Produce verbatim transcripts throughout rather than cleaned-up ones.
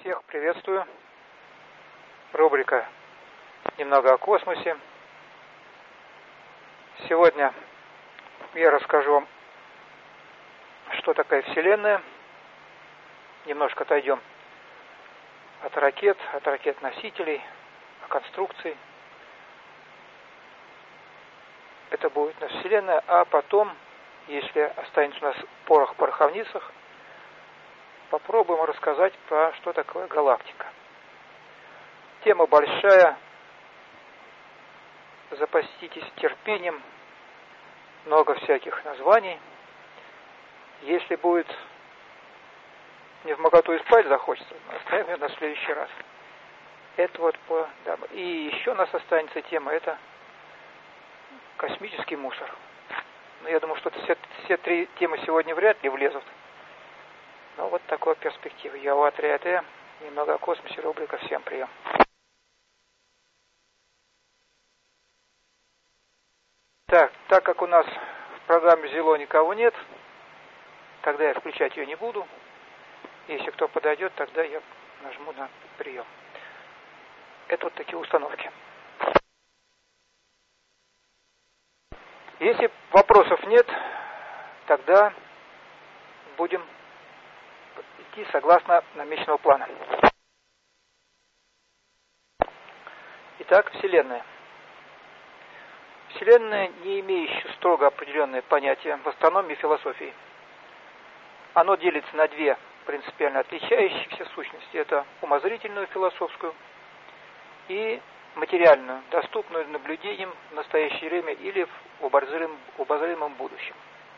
Всех приветствую. Рубрика «Немного о космосе». Сегодня я расскажу вам, что такое Вселенная. Немножко отойдем от ракет, от ракет-носителей, о конструкции. Это будет наша Вселенная, а потом, если останется у нас порох в пороховницах, попробуем рассказать про что такое галактика. Тема большая, запаститесь терпением, много всяких названий. Если будет не в моготу и спать захочется, оставим ее на следующий раз. Это вот по... Да. И еще у нас останется тема, это космический мусор. Но я думаю, что все, все три темы сегодня вряд ли влезут. Но вот такой перспектива. Я у Атрия, немного о космосе, рубрика «Всем прием». Так, так как у нас в программе «Зело» никого нет, тогда я включать ее не буду. Если кто подойдет, тогда я нажму на прием. Это вот такие установки. Если вопросов нет, тогда будем идти согласно намеченного плана. Итак, Вселенная. Вселенная, не имеющая строго определенное понятие в астрономии и философии. Оно делится на две принципиально отличающихся сущности. Это умозрительную философскую и материальную, доступную наблюдениям в настоящее время или в обозримом, обозримом будущем.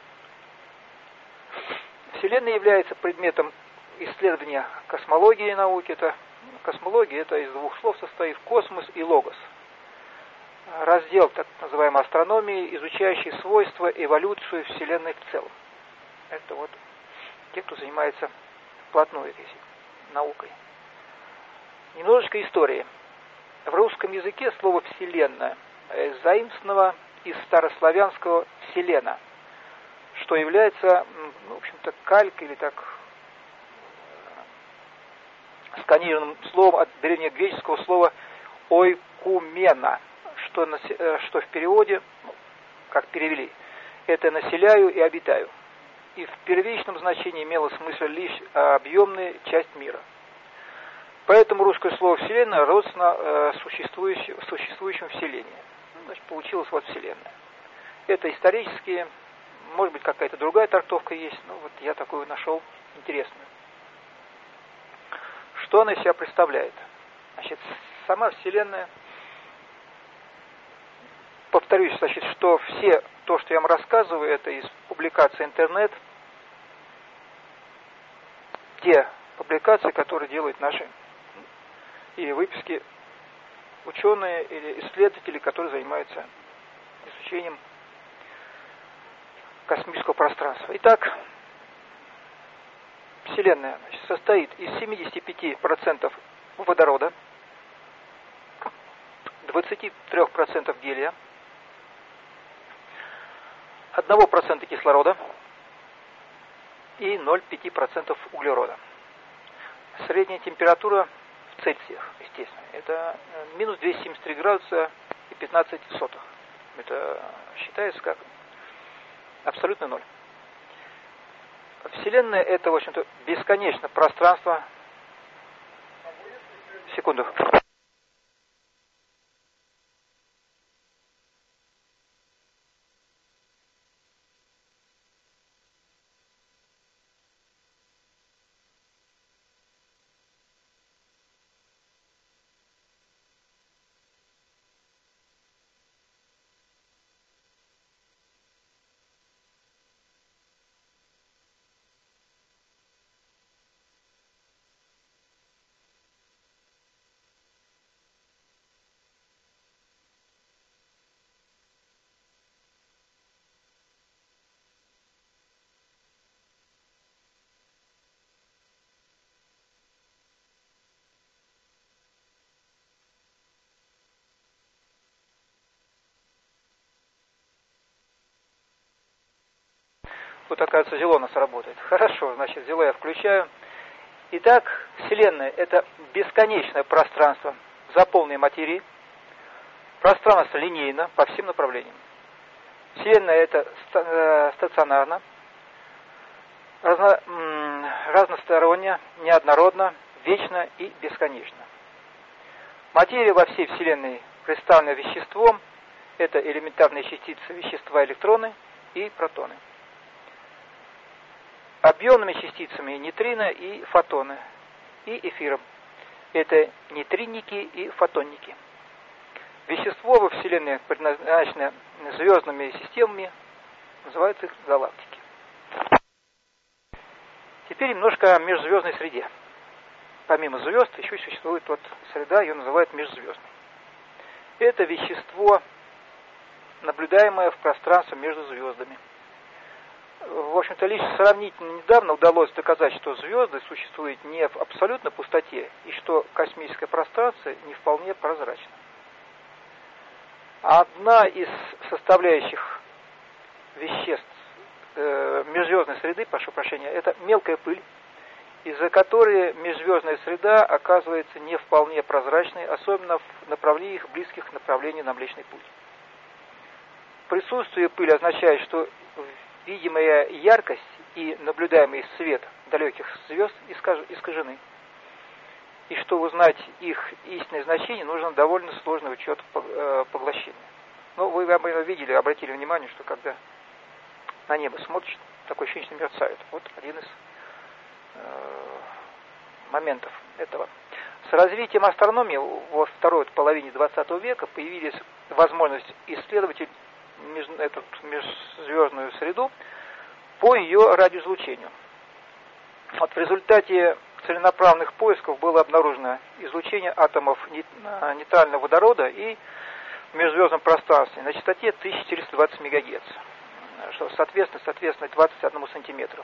Вселенная является предметом исследования космологии науки. Это, космология это из двух слов состоит: космос и логос. Раздел так называемой астрономии, изучающий свойства, эволюцию Вселенной в целом. Это вот те, кто занимается вплотную этой наукой. Немножечко истории. В русском языке слово «вселенная» заимствовано из старославянского «вселена», что является, ну, в общем-то, калькой или так сканированным словом от древнегреческого слова «ойкумена», что, что в переводе, как перевели, это «населяю» и «обитаю». И в первичном значении имело смысл лишь объемная часть мира. Поэтому русское слово «вселенная» родственно э, существующему, существующему вселению. Ну, значит, получилась вот Вселенная. Это исторические, может быть, какая-то другая трактовка есть, но вот я такую нашел интересную. Что она из себя представляет? Значит, сама Вселенная, повторюсь, значит, что все то, что я вам рассказываю, это из публикации интернет, те публикации, которые делают наши или выписки ученые или исследователи, которые занимаются изучением космического пространства. Итак, Вселенная, значит, состоит из семидесяти пяти процентов водорода, двадцати трёх процентов гелия, одного процента кислорода и ноль целых пять десятых процента углерода. Средняя температура в Цельсиях, естественно, это минус двести семьдесят три градуса и пятнадцать сотых. Это считается как абсолютный ноль. Вселенная это, в общем-то, бесконечно пространство. Секунду. Вот, оказывается, зело у нас работает. Хорошо, значит, зело я включаю. Итак, Вселенная – это бесконечное пространство заполненной материи, пространство линейно по всем направлениям. Вселенная – это стационарно, разно, разносторонне, неоднородно, вечно и бесконечно. Материя во всей Вселенной представлена веществом, это элементарные частицы вещества, электроны и протоны. Объемными частицами нейтрино и фотоны, и эфиром. Это нейтринники и фотонники. Вещество во Вселенной, предназначенное звездными системами, называется их галактики. Теперь немножко о межзвездной среде. Помимо звезд еще существует вот среда, ее называют межзвездной. Это вещество, наблюдаемое в пространстве между звездами. В общем-то, лишь сравнительно недавно удалось доказать, что звезды существуют не в абсолютной пустоте, и что космическое пространство не вполне прозрачно. Одна из составляющих веществ э, межзвездной среды, прошу прощения, это мелкая пыль, из-за которой межзвездная среда оказывается не вполне прозрачной, особенно в направлениях, близких к направлению на Млечный Путь. Присутствие пыли означает, что видимая яркость и наблюдаемый свет далеких звезд искажены. И чтобы узнать их истинное значение, нужно довольно сложный учет поглощения. Но вы об этом видели, обратили внимание, что когда на небо смотришь, такое ощущение мерцает. Вот один из моментов этого. С развитием астрономии во второй половине двадцатого века появились возможности исследовать эту межзвездную среду по ее радиоизлучению. Вот в результате целенаправленных поисков было обнаружено излучение атомов нейтрального водорода и в межзвездном пространстве на частоте тысяча четыреста двадцать мегагерц, что соответственно, соответственно двадцать одному сантиметру.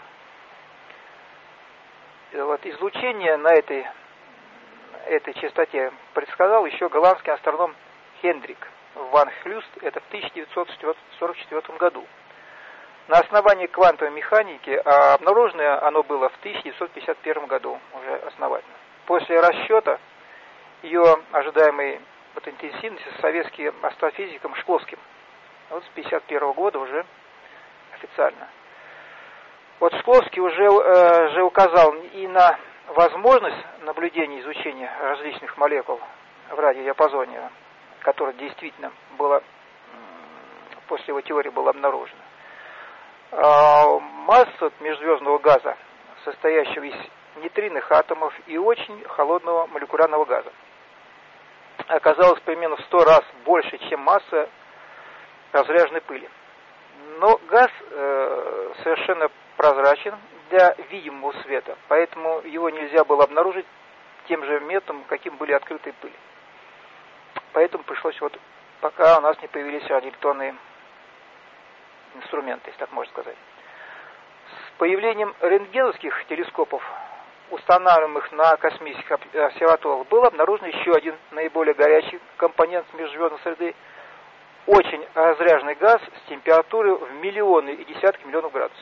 Вот излучение на этой, этой частоте предсказал еще голландский астроном Хендрик ван Хлюст, это в тысяча девятьсот сорок четвёртом году. На основании квантовой механики, а обнаружено оно было в тысяча девятьсот пятьдесят первом году уже основательно. После расчета ее ожидаемой вот, интенсивности с советским астрофизиком Шкловским. Вот с пятьдесят первого года уже официально. Вот Шкловский уже, э, же указал и на возможность наблюдения и изучения различных молекул в радиодиапазоне, которое действительно было, после его теории было обнаружено. А масса межзвездного газа, состоящего из нейтринных атомов и очень холодного молекулярного газа, оказалась примерно в сто раз больше, чем масса разряженной пыли. Но газ э, совершенно прозрачен для видимого света, поэтому его нельзя было обнаружить тем же методом, каким были открытые пыли. Поэтому пришлось, вот, пока у нас не появились радиоэлектронные инструменты, если так можно сказать. С появлением рентгеновских телескопов, устанавливаемых на космических обсерваториях, был обнаружен еще один наиболее горячий компонент межзвездной среды, очень разряженный газ с температурой в миллионы и десятки миллионов градусов.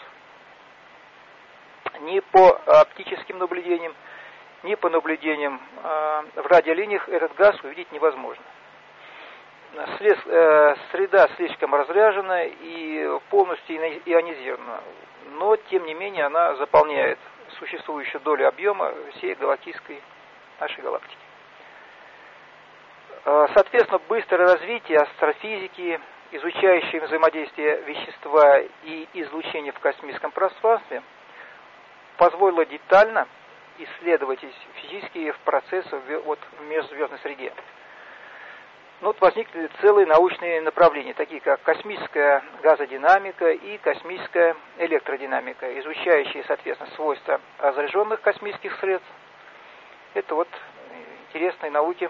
Ни по оптическим наблюдениям, ни по наблюдениям э, в радиолиниях этот газ увидеть невозможно. След, э, среда слишком разряжена и полностью ионизирована, но тем не менее она заполняет существующую долю объема всей галактической нашей галактики. Э, соответственно, быстрое развитие астрофизики, изучающее взаимодействие вещества и излучения в космическом пространстве, позволило детально исследовать физические процессы вот, в межзвездной среде. Ну, вот возникли целые научные направления, такие как космическая газодинамика и космическая электродинамика, изучающие, соответственно, свойства разряженных космических средств. Это вот интересные науки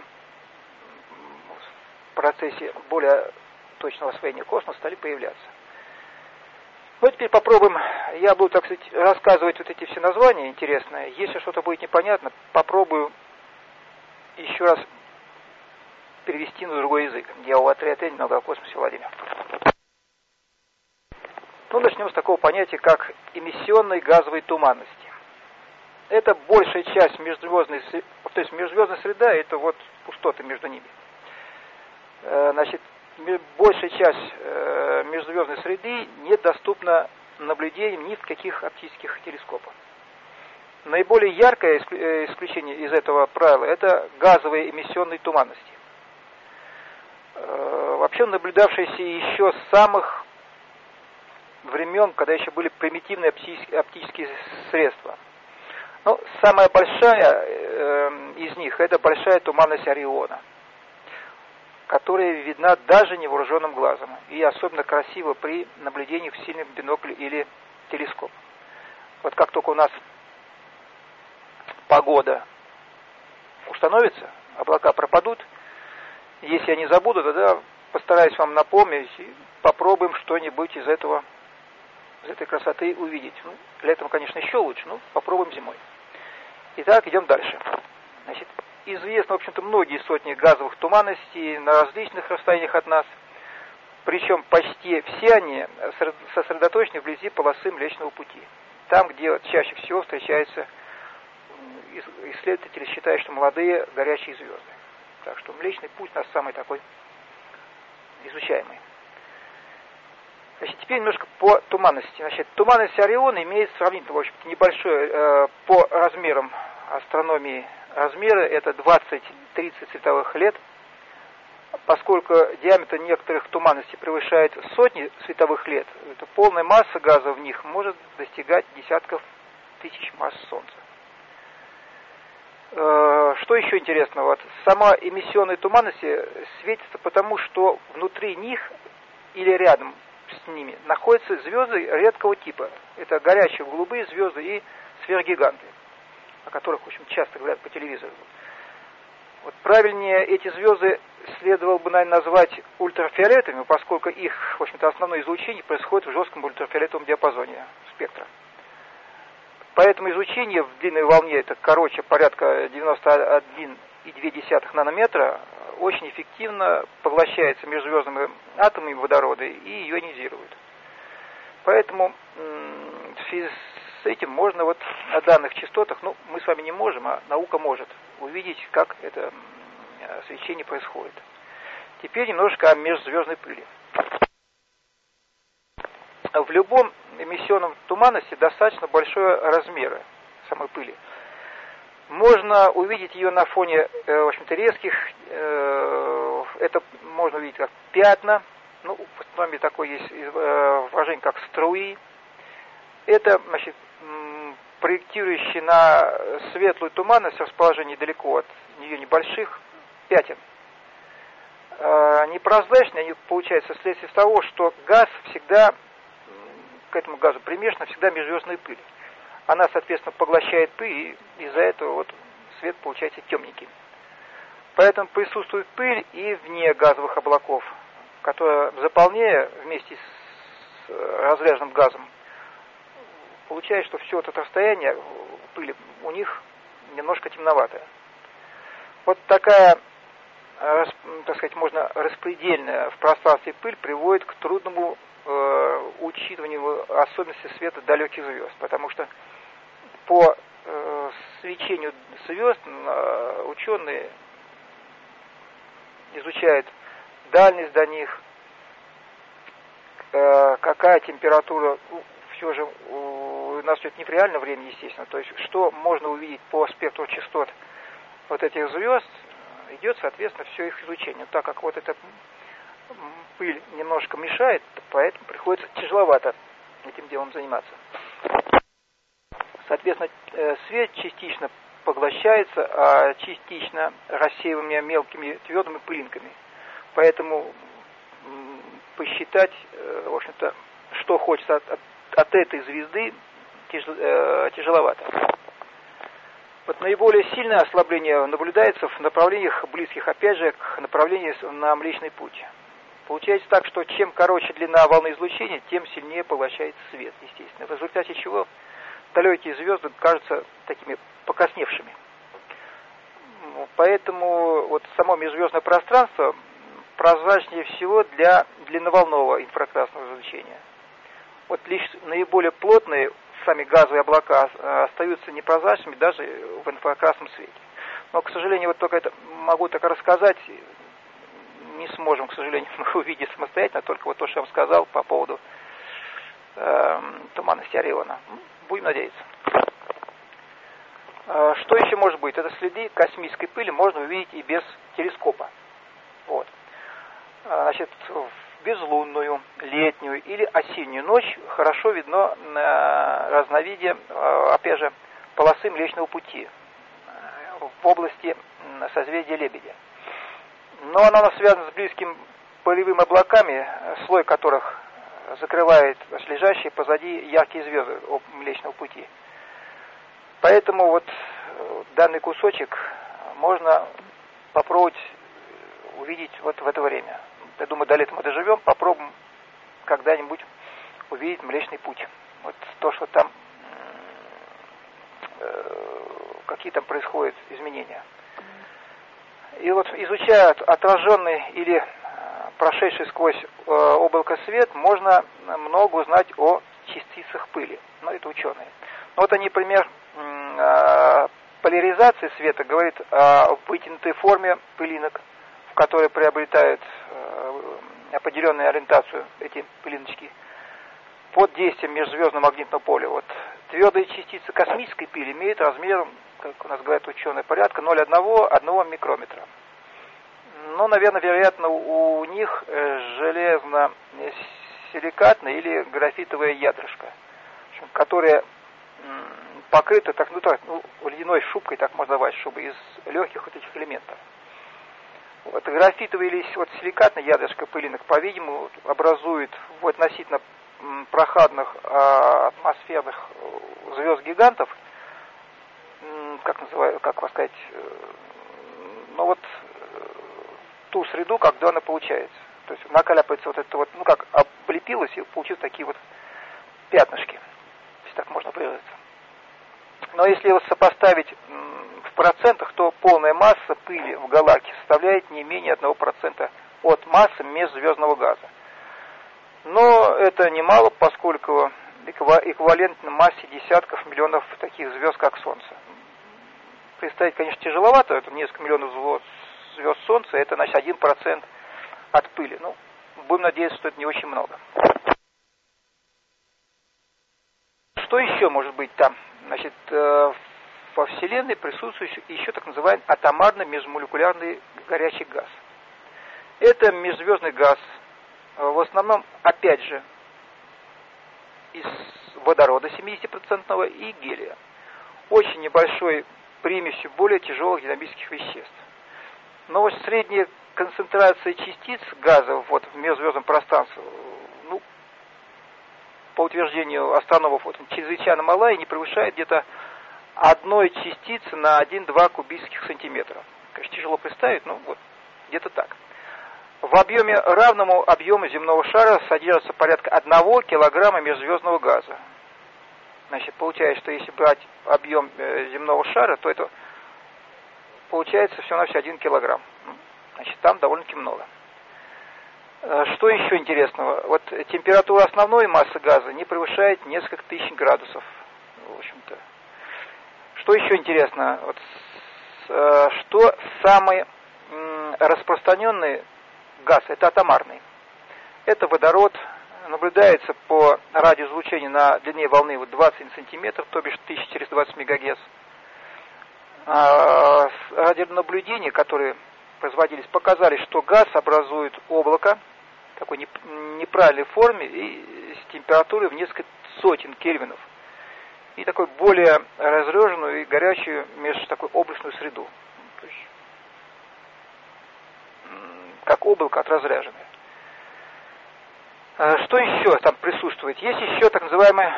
в процессе более точного освоения космоса стали появляться. Ну, теперь попробуем, я буду, так сказать, рассказывать вот эти все названия интересные. Если что-то будет непонятно, попробую еще раз перевести на другой язык. Я у отряда немного о космосе Владимир. Ну, начнем с такого понятия, как эмиссионной газовой туманности. это большая часть межзвездной, то есть межзвездная среда, это вот пустоты между ними. Значит, большая часть межзвездной среды недоступна наблюдением ни в каких оптических телескопах. Наиболее яркое исключение из этого правила – это газовые эмиссионные туманности. Вообще наблюдавшиеся еще с самых времен, когда еще были примитивные оптические средства. Но самая большая из них – это большая туманность Ориона, которая видна даже невооруженным глазом и особенно красиво при наблюдении в сильном бинокле или телескоп. Вот как только у нас погода установится, облака пропадут, если я не забуду, тогда постараюсь вам напомнить и попробуем что-нибудь из этого, из этой красоты увидеть. Ну, летом, конечно, еще лучше, но попробуем зимой. Итак, идем дальше. Значит, известно, в общем-то, многие сотни газовых туманностей на различных расстояниях от нас, причем почти все они сосредоточены вблизи полосы Млечного Пути. Там, где чаще всего встречаются исследователи, считают, что молодые горячие звезды. Так что Млечный Путь у нас самый такой изучаемый. Значит, теперь немножко по туманности. Значит, туманность Ориона имеет сравнительно, в общем-то, небольшой э, по размерам астрономии размеры, это двадцать-тридцать световых лет. Поскольку диаметр некоторых туманностей превышает сотни световых лет, то полная масса газа в них может достигать десятков тысяч масс Солнца. Что еще интересного? Вот сама эмиссионная туманность светится потому, что внутри них или рядом с ними находятся звезды редкого типа. Это горячие голубые звезды и сверхгиганты, о которых, в общем, часто говорят по телевизору. Вот правильнее эти звезды следовало бы, наверное, назвать ультрафиолетовыми, поскольку их, в общем-то, основное излучение происходит в жестком ультрафиолетовом диапазоне спектра. Поэтому излучение в длинной волне, это короче порядка девяносто один и две десятых нанометра, очень эффективно поглощается межзвездными атомами водорода и ионизирует. Поэтому в связи с этим можно вот на данных частотах, ну, мы с вами не можем, а наука может увидеть, как это свечение происходит. Теперь немножко о межзвездной пыли. В любом эмиссионном туманности достаточно большой размера самой пыли. Можно увидеть ее на фоне, в общем-то, резких, это можно увидеть как пятна, ну, в астрономии такое есть выражение, как струи. Это, значит, проектирующие на светлую туманность расположение далеко от нее небольших пятен. Непрозрачные они получаются вследствие того, что газ всегда, к этому газу примешана всегда межзвездная пыль. Она, соответственно, поглощает пыль, и из-за этого вот свет получается темненький. Поэтому присутствует пыль и вне газовых облаков, которая, заполняя вместе с разряженным газом, получается, что все это расстояние пыли у них немножко темноватое. Вот такая, так сказать, можно распредельная в пространстве пыль приводит к трудному э, учитыванию особенностей света далеких звезд, потому что по э, свечению звезд э, ученые изучают дальность до них, э, какая температура, ну, все же у нас идет не в реальном времени, естественно, то есть что можно увидеть по спектру частот вот этих звезд, идет, соответственно, все их изучение. Так как вот эта пыль немножко мешает, поэтому приходится тяжеловато этим делом заниматься. Соответственно, свет частично поглощается, а частично рассеиваемыми мелкими твердыми пылинками. Поэтому посчитать, в общем-то, что хочется от, от, от этой звезды, тяжеловато. Вот наиболее сильное ослабление наблюдается в направлениях близких, опять же, к направлению на Млечный Путь. Получается так, что чем короче длина волны излучения, тем сильнее поглощается свет, естественно. В результате чего далекие звезды кажутся такими покрасневшими. Поэтому вот само межзвездное пространство прозрачнее всего для длинноволнового инфракрасного излучения. Вот лишь наиболее плотные сами газовые облака остаются непрозрачными даже в инфракрасном свете. Но, к сожалению, вот только это могу так рассказать, не сможем, к сожалению, мы увидеть самостоятельно, только вот то, что я вам сказал по поводу э, туманности Ориона. Будем надеяться. Э, что еще может быть? Это следы космической пыли можно увидеть и без телескопа. Вот. Значит, в безлунную, летнюю или осеннюю ночь хорошо видно на разновидие, опять же, полосы Млечного Пути в области созвездия Лебедя. Но она связана с близкими пылевыми облаками, слой которых закрывает лежащие позади яркие звезды Млечного Пути. Поэтому вот данный кусочек можно попробовать увидеть вот в это время. Я думаю, до лета мы доживем, попробуем когда-нибудь увидеть Млечный Путь. Вот то, что там, э, какие там происходят изменения. И вот изучая отраженный или прошедший сквозь э, облако свет, можно много узнать о частицах пыли. Ну, это ученые. Ну, вот они, например, э, поляризации света говорит о вытянутой форме пылинок, в которой приобретают э, определенную ориентацию эти пылиночки под действием межзвездного магнитного поля. Вот твердые частицы космической пыли имеют размер, как у нас говорят ученые, порядка ноль целых одна десятая микрометра. Но, наверное, вероятно, у них железно-силикатное или графитовое ядрышко, которое покрыто так, ну, так, ну, ледяной шубкой, так можно назвать, чтобы из легких вот этих элементов. Вот, графитовое или вот силикатное ядрышко пылинок, по-видимому, образует в относительно прохладных а, атмосферных звезд-гигантов, как называю, как вас сказать, ну вот ту среду, когда она получается. То есть накаляпается вот это вот, ну как, облепилось и получилось такие вот пятнышки, если так можно выразиться. Но если его сопоставить в процентах, то полная масса пыли в галактике составляет не менее одного процента от массы межзвездного газа. Но это немало, поскольку эквивалентно массе десятков миллионов таких звезд, как Солнце. Представить, конечно, тяжеловато, это несколько миллионов звезд Солнца, это, значит, один процент от пыли. Ну, будем надеяться, что это не очень много. Что еще может быть там? Значит, во Вселенной присутствует еще так называемый атомарный межмолекулярный горячий газ. Это межзвездный газ, в основном, опять же, из водорода семьдесят процентов и гелия. Очень небольшой примесью более тяжелых динамических веществ. Но вот средняя концентрация частиц газа вот, в межзвездном пространстве, ну, по утверждению астрономов, вот, чрезвычайно мала и не превышает где-то одной частицы на один-два кубических сантиметра. Конечно, тяжело представить, но вот где-то так. В объеме, равному объему земного шара, содержится порядка одного килограмма межзвездного газа. Значит, получается, что если брать объем земного шара, то это получается всего-навсего один килограмм. Значит, там довольно-таки много. Что еще интересного? Вот температура основной массы газа не превышает несколько тысяч градусов. В общем-то. Что еще интересно? Вот, что самый распространенный газ? Это атомарный. Это водород. Наблюдается по радиоизлучению на длине волны вот двадцать сантиметров, то бишь тысяча четыреста двадцать мегагерц. А, радионаблюдения, которые производились, показали, что газ образует облако в такой неправильной форме и с температурой в несколько сотен кельвинов. И такой более разреженную и горячую меж такой облачную среду. То есть, как облако от разряженное. Что еще там присутствует? Есть еще так называемые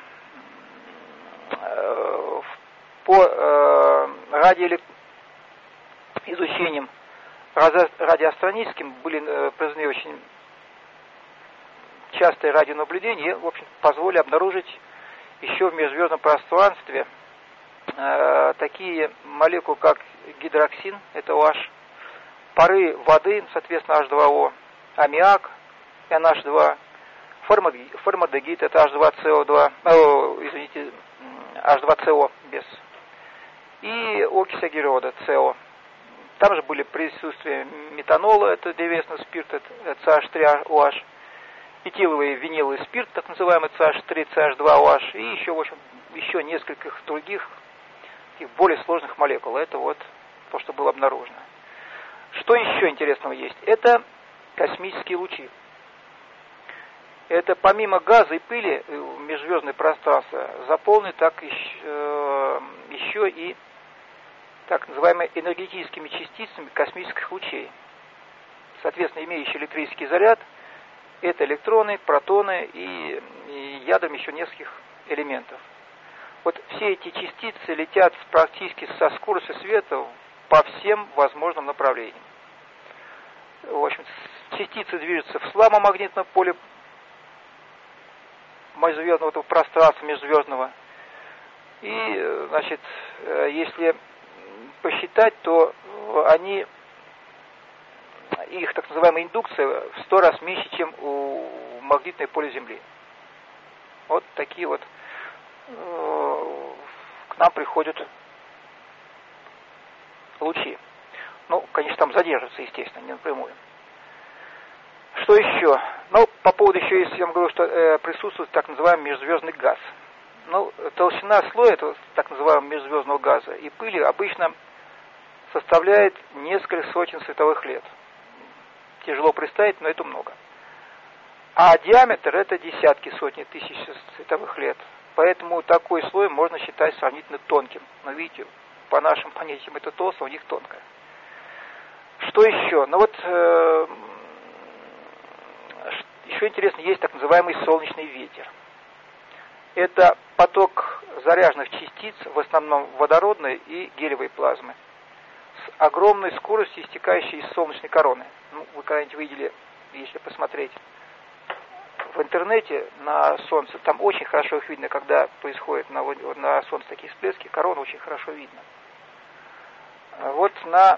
э, по э, радиоизлучениям радиоастрономическим были э, произведены очень частые радионаблюдения, в общем, позволили обнаружить еще в межзвездном пространстве э, такие молекулы, как гидроксин, это OH, пары воды, соответственно, эйч два о, аммиак, эн эйч два, формальдегид это эйч два си о два, о, извините, эйч два си о без. И окись агерода, СО. Там же были присутствие метанола, это древесный спирт, это си эйч три о эйч, этиловый виниловый спирт, так называемый си эйч три, си эйч два о эйч, и еще, в общем, еще нескольких других таких более сложных молекул. Это вот то, что было обнаружено. Что еще интересного есть? Это космические лучи. Это помимо газа и пыли межзвездное пространство заполнено так еще, еще и так называемыми энергетическими частицами космических лучей. Соответственно, имеющие электрический заряд, это электроны, протоны и, и ядрами еще нескольких элементов. Вот все эти частицы летят практически со скоростью света по всем возможным направлениям. В общем, частицы движутся в слабом магнитном поле межзвездного пространства, межзвездного. И, значит, если посчитать, то они, их так называемая индукция в сто раз меньше, чем у магнитное поле Земли. Вот такие вот э, к нам приходят лучи. Ну, конечно, там задержатся, естественно, не напрямую. Что еще? Ну, по поводу еще, если я вам говорю, что э, присутствует так называемый межзвездный газ. Ну, толщина слоя этого так называемого межзвездного газа и пыли обычно составляет несколько сотен световых лет. Тяжело представить, но это много. А диаметр это десятки, сотни тысяч световых лет. Поэтому такой слой можно считать сравнительно тонким. Но видите, по нашим понятиям это толстое, у них тонкое. Что еще? Ну вот, э, еще интересно, есть так называемый солнечный ветер. Это поток заряженных частиц, в основном водородной и гелевой плазмы, с огромной скоростью, истекающей из солнечной короны. Ну, вы когда-нибудь видели, если посмотреть в интернете на Солнце, там очень хорошо их видно, когда происходит на, на Солнце такие всплески, корону очень хорошо видно. Вот на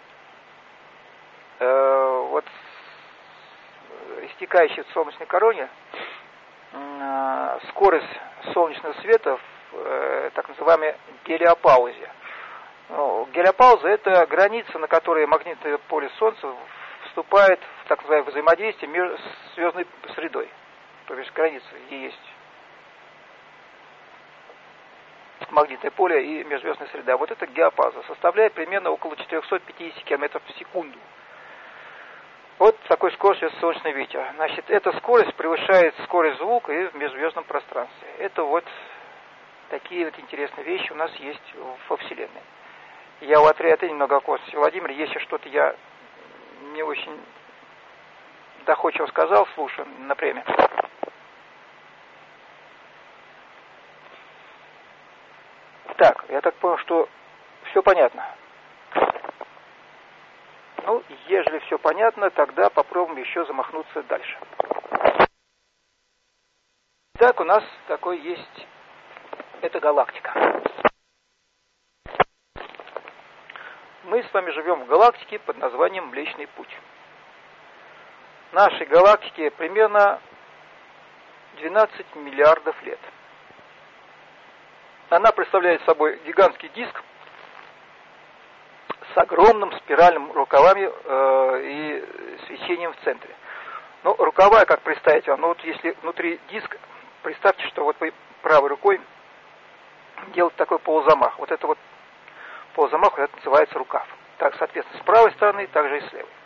э, вот истекающей в солнечной короне э, скорость солнечного света в э, так называемой гелиопаузе. Ну, гелиопауза это граница, на которой магнитное поле Солнца вступает в так называемое взаимодействие между звездной средой. То есть граница, где есть магнитное поле и межзвездная среда. Вот эта геопауза составляет примерно около четыреста пятьдесят километров в секунду. Вот такой скоростью солнечный ветер. Значит, эта скорость превышает скорость звука и в межзвездном пространстве. Это вот такие вот интересные вещи у нас есть во Вселенной. Я у отряда немного окосился. Владимир, если что-то я не очень доходчиво сказал, слушаю на премию. Так, я так понял, что все понятно. Ну, ежели все понятно, тогда попробуем еще замахнуться дальше. Так, у нас такой есть, это галактика. Мы с вами живем в галактике под названием Млечный Путь. Нашей галактике примерно двенадцать миллиардов лет. Она представляет собой гигантский диск с огромным спиральным рукавами э, и свечением в центре. Ну, рукава, как представить вам, ну вот если внутри диск, представьте, что вот вы правой рукой делаете такой полузамах. Вот это вот полузамах, вот это называется рукав. Так, соответственно, с правой стороны, также и с левой.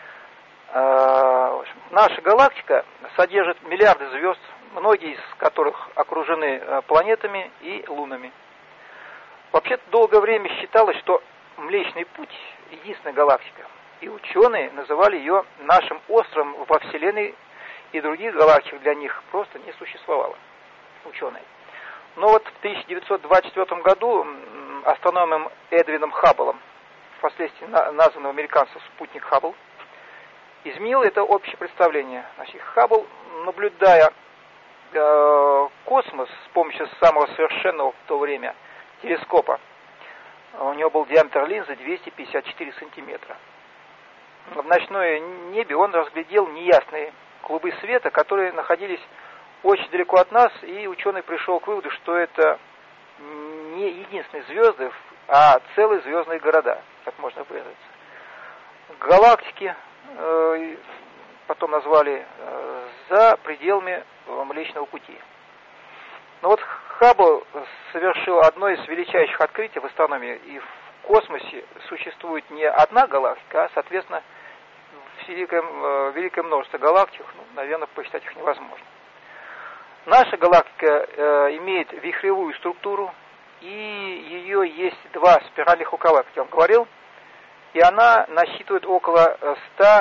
Э, в общем, наша галактика содержит миллиарды звезд, многие из которых окружены планетами и лунами. Вообще-то долгое время считалось, что Млечный Путь — единственная галактика. И ученые называли ее нашим островом во Вселенной, и других галактик для них просто не существовало. Ученые. Но вот в тысяча девятьсот двадцать четвёртом году астрономом Эдвином Хабблом, впоследствии названным американцем спутник Хаббл, изменил это общее представление. Значит, Хаббл, наблюдая э, космос с помощью самого совершенного в то время телескопа, у него был диаметр линзы двести пятьдесят четыре сантиметра. В ночное небе он разглядел неясные клубы света, которые находились очень далеко от нас, и ученый пришел к выводу, что это не единственные звезды, а целые звездные города, как можно выразиться. Галактики э, потом назвали э, за пределами Млечного Пути. Но вот Хаббл совершил одно из величайших открытий в астрономии, и в космосе существует не одна галактика, а, соответственно, великое, великое множество галактик, ну, наверное, посчитать их невозможно. Наша галактика э, имеет вихревую структуру, и ее есть два спиральных рукава, как я вам говорил, и она насчитывает около ста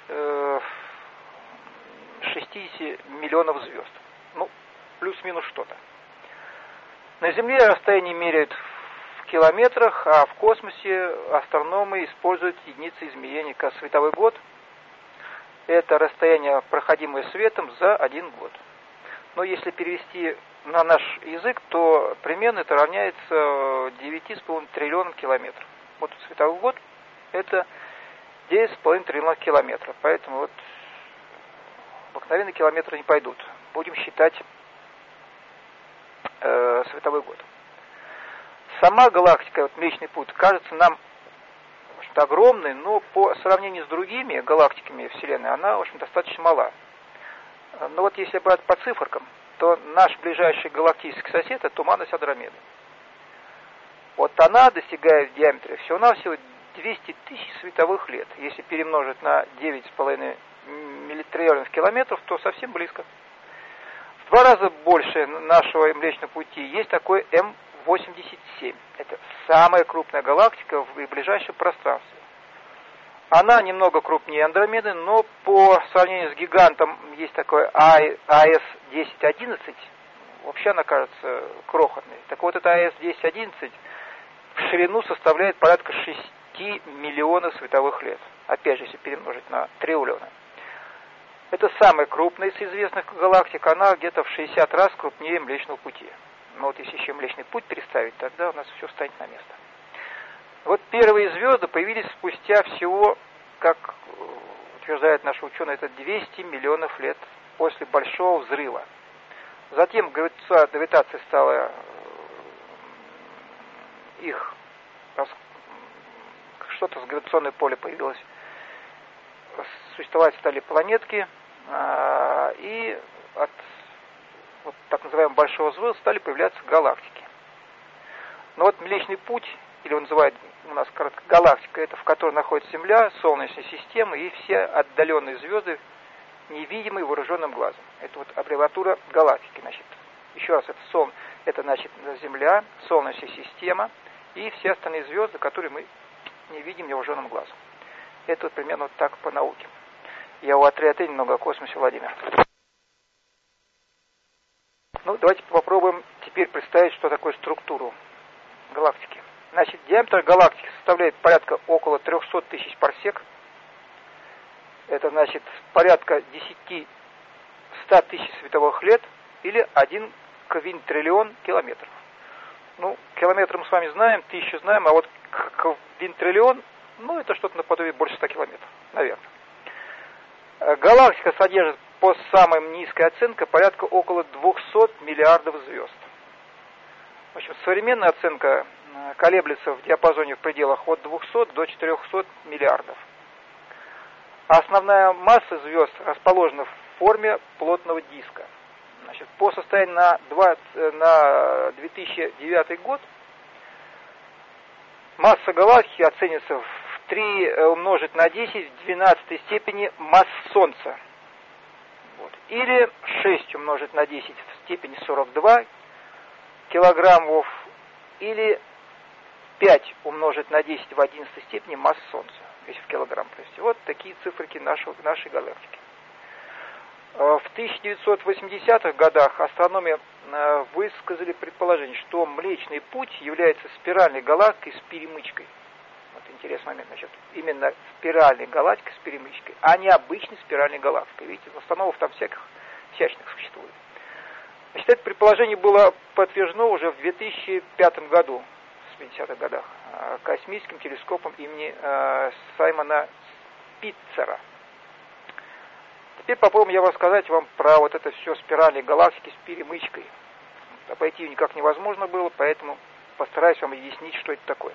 шестидесяти миллионов звезд. Ну, плюс-минус что-то. На Земле расстояние меряют в километрах, а в космосе астрономы используют единицы измерения как световой год. Это расстояние, проходимое светом за один год. Но если перевести на наш язык, то примерно это равняется девяти с половиной триллионам километров. Вот световой год – это девять с половиной триллионов километров. Поэтому вот обыкновенные километры не пойдут. Будем считать э, световой год. Сама галактика, вот Млечный Путь, кажется нам в общем-то, огромной, но по сравнению с другими галактиками Вселенной она, в общем, достаточно мала. Но вот если брать по циферкам, то наш ближайший галактический сосед – это туманность Андромеды. Вот она достигает в диаметре всего-навсего двести тысяч световых лет. Если перемножить на девять с половиной миллитриллионов километров, то совсем близко. В два раза больше нашего Млечного Пути есть такой эм восемьдесят семь. Это самая крупная галактика в ближайшем пространстве. Она немного крупнее Андромеды, но по сравнению с гигантом есть такой а эс десять одиннадцать, вообще она кажется крохотной. Так вот, это а эс десять одиннадцать в ширину составляет порядка шести миллионов световых лет. Опять же, если перемножить на триллионы. Это самая крупная из известных галактик, она где-то в шестьдесят раз крупнее Млечного Пути. Но вот если еще Млечный Путь переставить, тогда у нас все встанет на место. Вот первые звезды появились спустя всего, как утверждают наши ученые, это двести миллионов лет после Большого Взрыва. Затем гравитация стала их, что-то с гравитационное поле появилось, существовать стали планетки, и от вот, так называемого Большого Взрыва стали появляться галактики. Но вот Млечный Путь, или он называют у нас коротко галактика, это в которой находится Земля, Солнечная система и все отдаленные звезды, невидимые вооруженным глазом. Это вот аббревиатура галактики. Значит, еще раз, это, Сол, это значит Земля, Солнечная система и все остальные звезды, которые мы не видим невооруженным глазом. Это вот примерно вот так по науке. Я у отряда немного о космосе, Владимир. Ну, давайте попробуем теперь представить, что такое структуру галактики. Значит, диаметр галактики составляет порядка около триста тысяч парсек. Это значит порядка десять-сто тысяч световых лет или один квинтриллион километров. Ну, километр мы с вами знаем, тысячу знаем, а вот квинтриллион, ну, это что-то наподобие больше ста километров, наверное. Галактика содержит по самой низкой оценке порядка около двухсот миллиардов звезд. В общем, современная оценка колеблется в диапазоне в пределах от двухсот до четырехсот миллиардов. А основная масса звезд расположена в форме плотного диска. Значит, по состоянию на, двадцать, на две тысячи девятый год масса галактики оценится в три умножить на десять в двенадцатой степени масс Солнца. Вот. Или шесть умножить на десять в степени сорок два килограммов, или пять умножить на десять в одиннадцатой степени масс Солнца, если в килограмм привести. Вот такие циферки нашего, нашей галактики. В тысяча девятьсот восьмидесятых годах астрономы высказали предположение, что Млечный Путь является спиральной галактикой с перемычкой. Вот интересный момент. Значит, именно спиральной галактикой с перемычкой, а не обычной спиральной галактикой. Видите, установок там всяких всячных существует. Значит, это предположение было подтверждено уже в две тысячи пятом году, в семидесятых годах, космическим телескопом имени Саймона Спитцера. теперь попробуем я рассказать вам про вот это все спирали галактики с перемычкой. Обойти ее никак невозможно было, поэтому постараюсь вам объяснить, что это такое.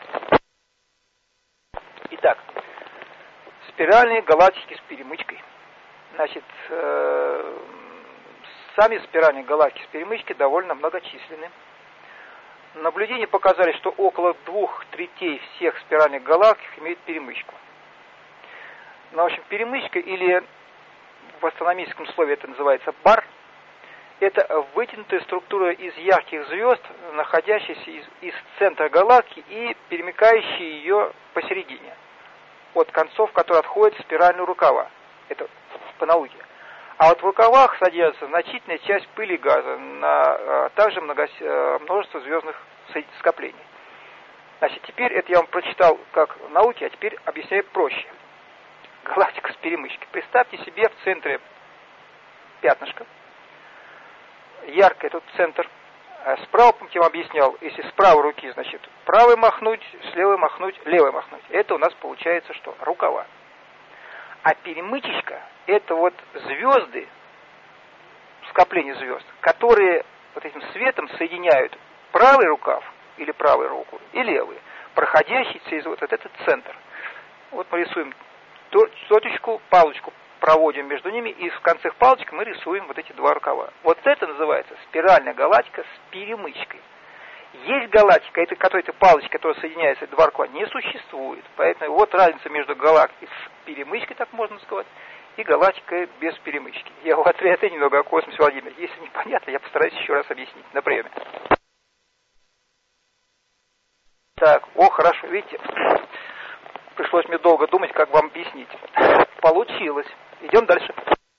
Итак, спиральные галактики с перемычкой. Значит, э, сами спиральные галактики с перемычкой довольно многочисленны. Наблюдения показали, что около двух третей всех спиральных галактик имеют перемычку. Ну, в общем, перемычка, или в астрономическом слове это называется бар, это вытянутая структура из ярких звезд, находящаяся из, из центра галактики и перемыкающая ее посередине, от концов, которые отходят в спиральные рукава. Это по науке. А вот в рукавах содержится значительная часть пыли и газа, на, а также много, множество звездных скоплений. Значит, теперь это я вам прочитал как в науке, а теперь объясняю проще. Галактика с перемычкой. Представьте себе в центре пятнышко. Яркое тут центр. А справа, помните, я вам объяснял, если с правой руки, значит, правой махнуть, с левой махнуть, левой махнуть. Это у нас получается что? Рукава. А перемычечка — это вот звезды, скопление звезд, которые вот этим светом соединяют правый рукав или правую руку и левый, проходящий через вот этот центр. Вот мы рисуем точечку, палочку проводим между ними, и в конце палочки мы рисуем вот эти два рукава. Вот это называется спиральная галактика с перемычкой. Есть галактика, это какая-то палочка, которая соединяется, эти два рукава, не существует. Поэтому вот разница между галактикой с перемычкой, так можно сказать, и галактикой без перемычки. Я вот ответил немного о космосе, Владимир. Если непонятно, я постараюсь еще раз объяснить на приеме. Так, о, хорошо, видите, пришлось мне долго думать, как вам объяснить. Получилось. Идем дальше.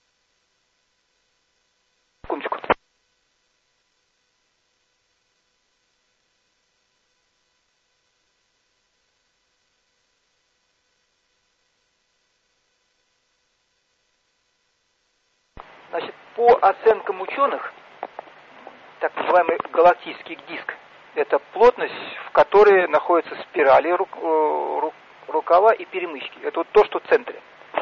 Секундочку. Значит, по оценкам ученых, так называемый галактический диск, это плотность, в которой находятся спирали, рук, рук, рукава и перемычки. Это вот то, что в центре.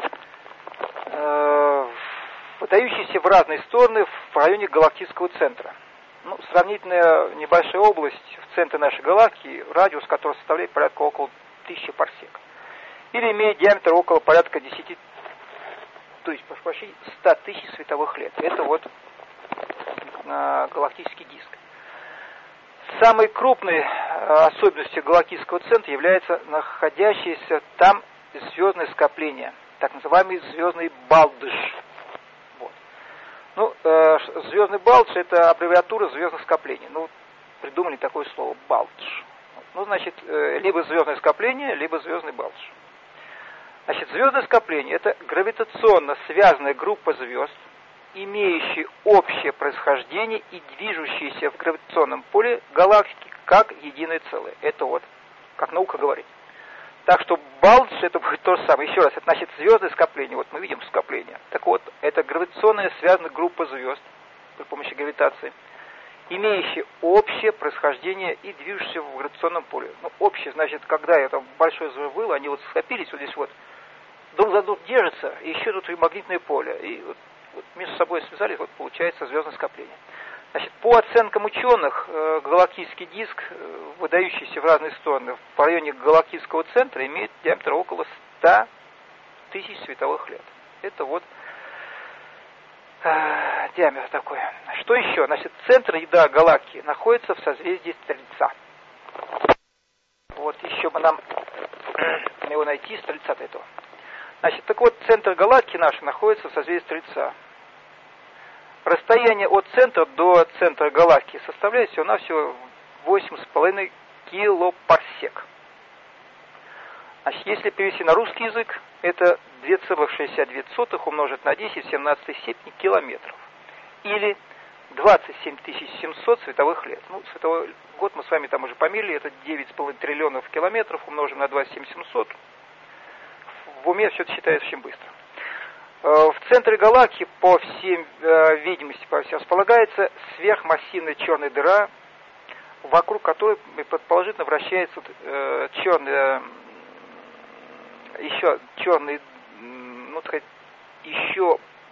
Э, выдающиеся в разные стороны в районе галактического центра. Ну, сравнительно небольшая область в центре нашей галактики, радиус которой составляет порядка около тысячи парсек. Или имеет диаметр около порядка десяти, то есть почти ста тысяч световых лет. Это вот э, галактический диск. Самой крупной особенностью галактического центра является находящееся там звездное скопление, так называемый звездный балдыш. Вот. Ну, э, звездный балдыш — это аббревиатура звездных скоплений. Ну, придумали такое слово балдыш. Ну, значит, э, либо звездное скопление, либо звездный балдыш. Значит, звездное скопление — это гравитационно связанная группа звезд, имеющие общее происхождение и движущиеся в гравитационном поле галактики как единое целое. Это вот, как наука говорит. Так что балдыш — это будет то же самое. Еще раз, это значит звездное скопление. Вот мы видим скопление. Так вот, это гравитационная связанная группа звезд при помощи гравитации, имеющие общее происхождение и движущиеся в гравитационном поле. Ну, общее, значит, когда это большое взрыв, они вот скопились вот здесь вот, друг за друг держатся, и еще тут и магнитное поле. И вот Вот между собой связались, вот получается звездное скопление. Значит, по оценкам ученых, э, галактический диск, э, выдающийся в разные стороны, в районе галактического центра, имеет диаметр около ста тысяч световых лет. Это вот э, диаметр такой. Что еще? Значит, центр ядра галактики находится в созвездии Стрельца. Вот еще бы нам его найти, Стрельца-то этого. Значит, так вот, центр галактики нашей находится в созвездии Стрельца. Расстояние от центра до центра галактики составляет всего-навсего восемь с половиной килопарсек. Значит, если перевести на русский язык, это две целых шестьдесят две сотых умножить на десять в семнадцатой степени километров. Или двадцать семь тысяч семьсот световых лет. Ну, световой год мы с вами там уже померили, это девять с половиной триллионов километров умножим на двадцать семь тысяч семьсот. В уме все это считается очень быстро. В центре галактики, по всей э, видимости, по всем, располагается сверхмассивная черная дыра, вокруг которой предположительно вращается э, черный, еще черный, ну, так сказать, еще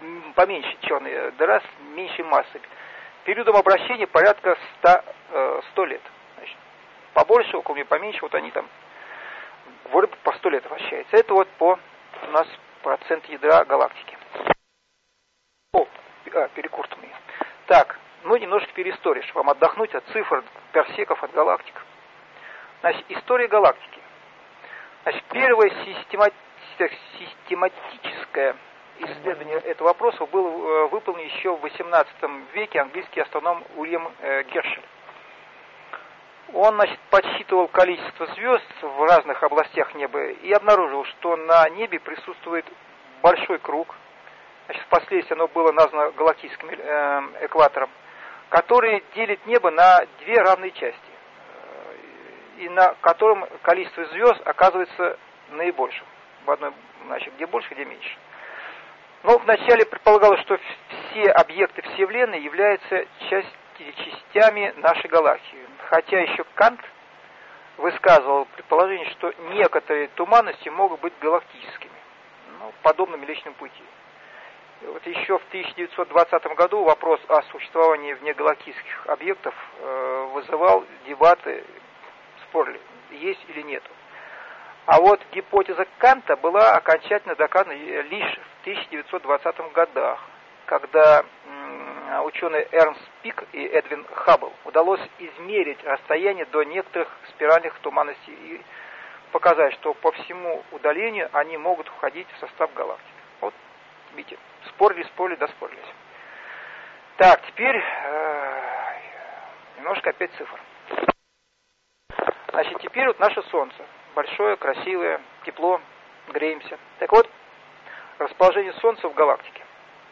поменьше черная дыра с меньшей массой. Периодом обращения порядка ста лет. Значит, побольше, у кого поменьше, вот они там вроде по сто лет вращаются. Это вот по у нас процент ядра галактики. О, а, перекуртанные. Так, ну немножко переистория, чтобы вам отдохнуть от цифр, персеков, от галактик. Значит, история галактики. Значит, первое систематическое исследование этого вопроса было выполнено еще в восемнадцатом веке английский астроном Уильям Гершель. Он, значит, подсчитывал количество звезд в разных областях неба и обнаружил, что на небе присутствует большой круг, значит, впоследствии оно было названо галактическим экватором, который делит небо на две равные части, и на котором количество звезд оказывается наибольшим. В одной, значит, где больше, где меньше. Но вначале предполагалось, что все объекты Вселенной являются частью частями нашей галактики. Хотя еще Кант высказывал предположение, что некоторые туманности могут быть галактическими, ну, подобно Млечному пути. И вот еще в тысяча девятьсот двадцатом году вопрос о существовании внегалактических объектов э, вызывал дебаты, спорили, есть или нет. А вот гипотеза Канта была окончательно доказана лишь в тысяча девятьсот двадцатых годах, когда ученые Эрнст Пик и Эдвин Хаббл удалось измерить расстояние до некоторых спиральных туманностей и показать, что по всему удалению они могут входить в состав галактики. Вот, видите, спорили, спорили, доспорились. Так, теперь э, немножко опять цифр. Значит, теперь вот наше Солнце. Большое, красивое, тепло, греемся. Так вот, расположение Солнца в галактике.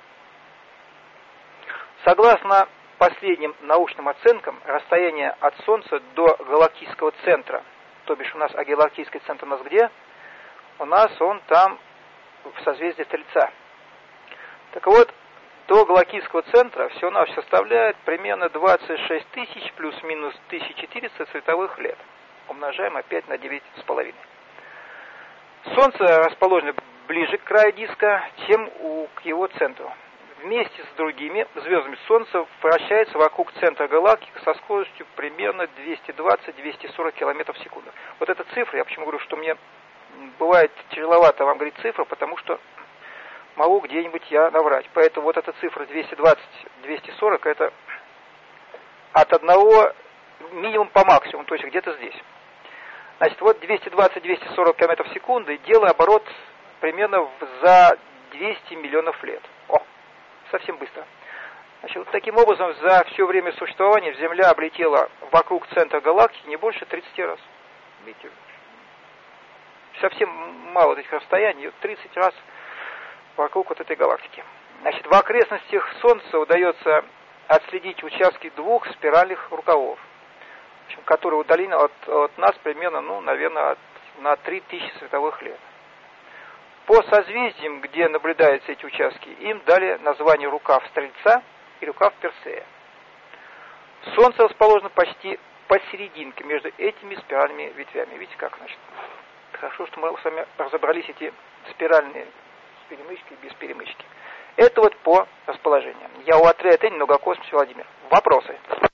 Согласно последним научным оценкам, расстояние от Солнца до галактического центра, то бишь у нас, а галактический центр у нас где? У нас он там в созвездии Тельца. Так вот, до галактического центра всего-навсего составляет примерно двадцать шесть тысяч плюс-минус тысяча четыреста световых лет. Умножаем опять на девять с половиной. Солнце расположено ближе к краю диска, чем у, к его центру. Вместе с другими звездами Солнце вращается вокруг центра галактики со скоростью примерно двести двадцать - двести сорок километров в секунду. Вот эта цифра, я почему говорю, что мне бывает тяжеловато вам говорить цифру, потому что могу где-нибудь я наврать. Поэтому вот эта цифра двести двадцать - двести сорок это от одного минимум по максимуму, то есть где-то здесь. Значит, вот двести двадцать - двести сорок километров в секунду, делая оборот примерно за двести миллионов лет. О, совсем быстро. Значит, вот таким образом, за все время существования Земля облетела вокруг центра галактики не больше тридцати раз. Видите, совсем мало этих расстояний, тридцать раз вокруг вот этой галактики. Значит, в окрестностях Солнца удается отследить участки двух спиральных рукавов, которые удалены от, от нас примерно, ну, наверное, от, на три тысячи световых лет. По созвездиям, где наблюдаются эти участки, им дали название рукав Стрельца и рукав Персея. Солнце расположено почти посерединке между этими спиральными ветвями. Видите как, значит? Хорошо, что мы с вами разобрались эти спиральные с перемычкой и без перемычки. Это вот по расположению. Я у отряда немного космос, Владимир. Вопросы?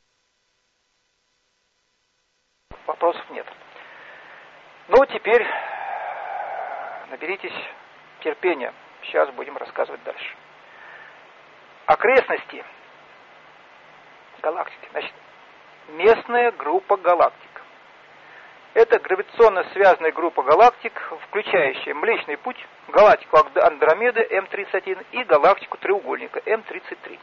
Вопросов нет. Ну, теперь наберитесь терпения. Сейчас будем рассказывать дальше. Окрестности галактики. Значит, местная группа галактик. Это гравитационно связанная группа галактик, включающая Млечный Путь, галактику Андромеды эм тридцать один и галактику треугольника эм тридцать три.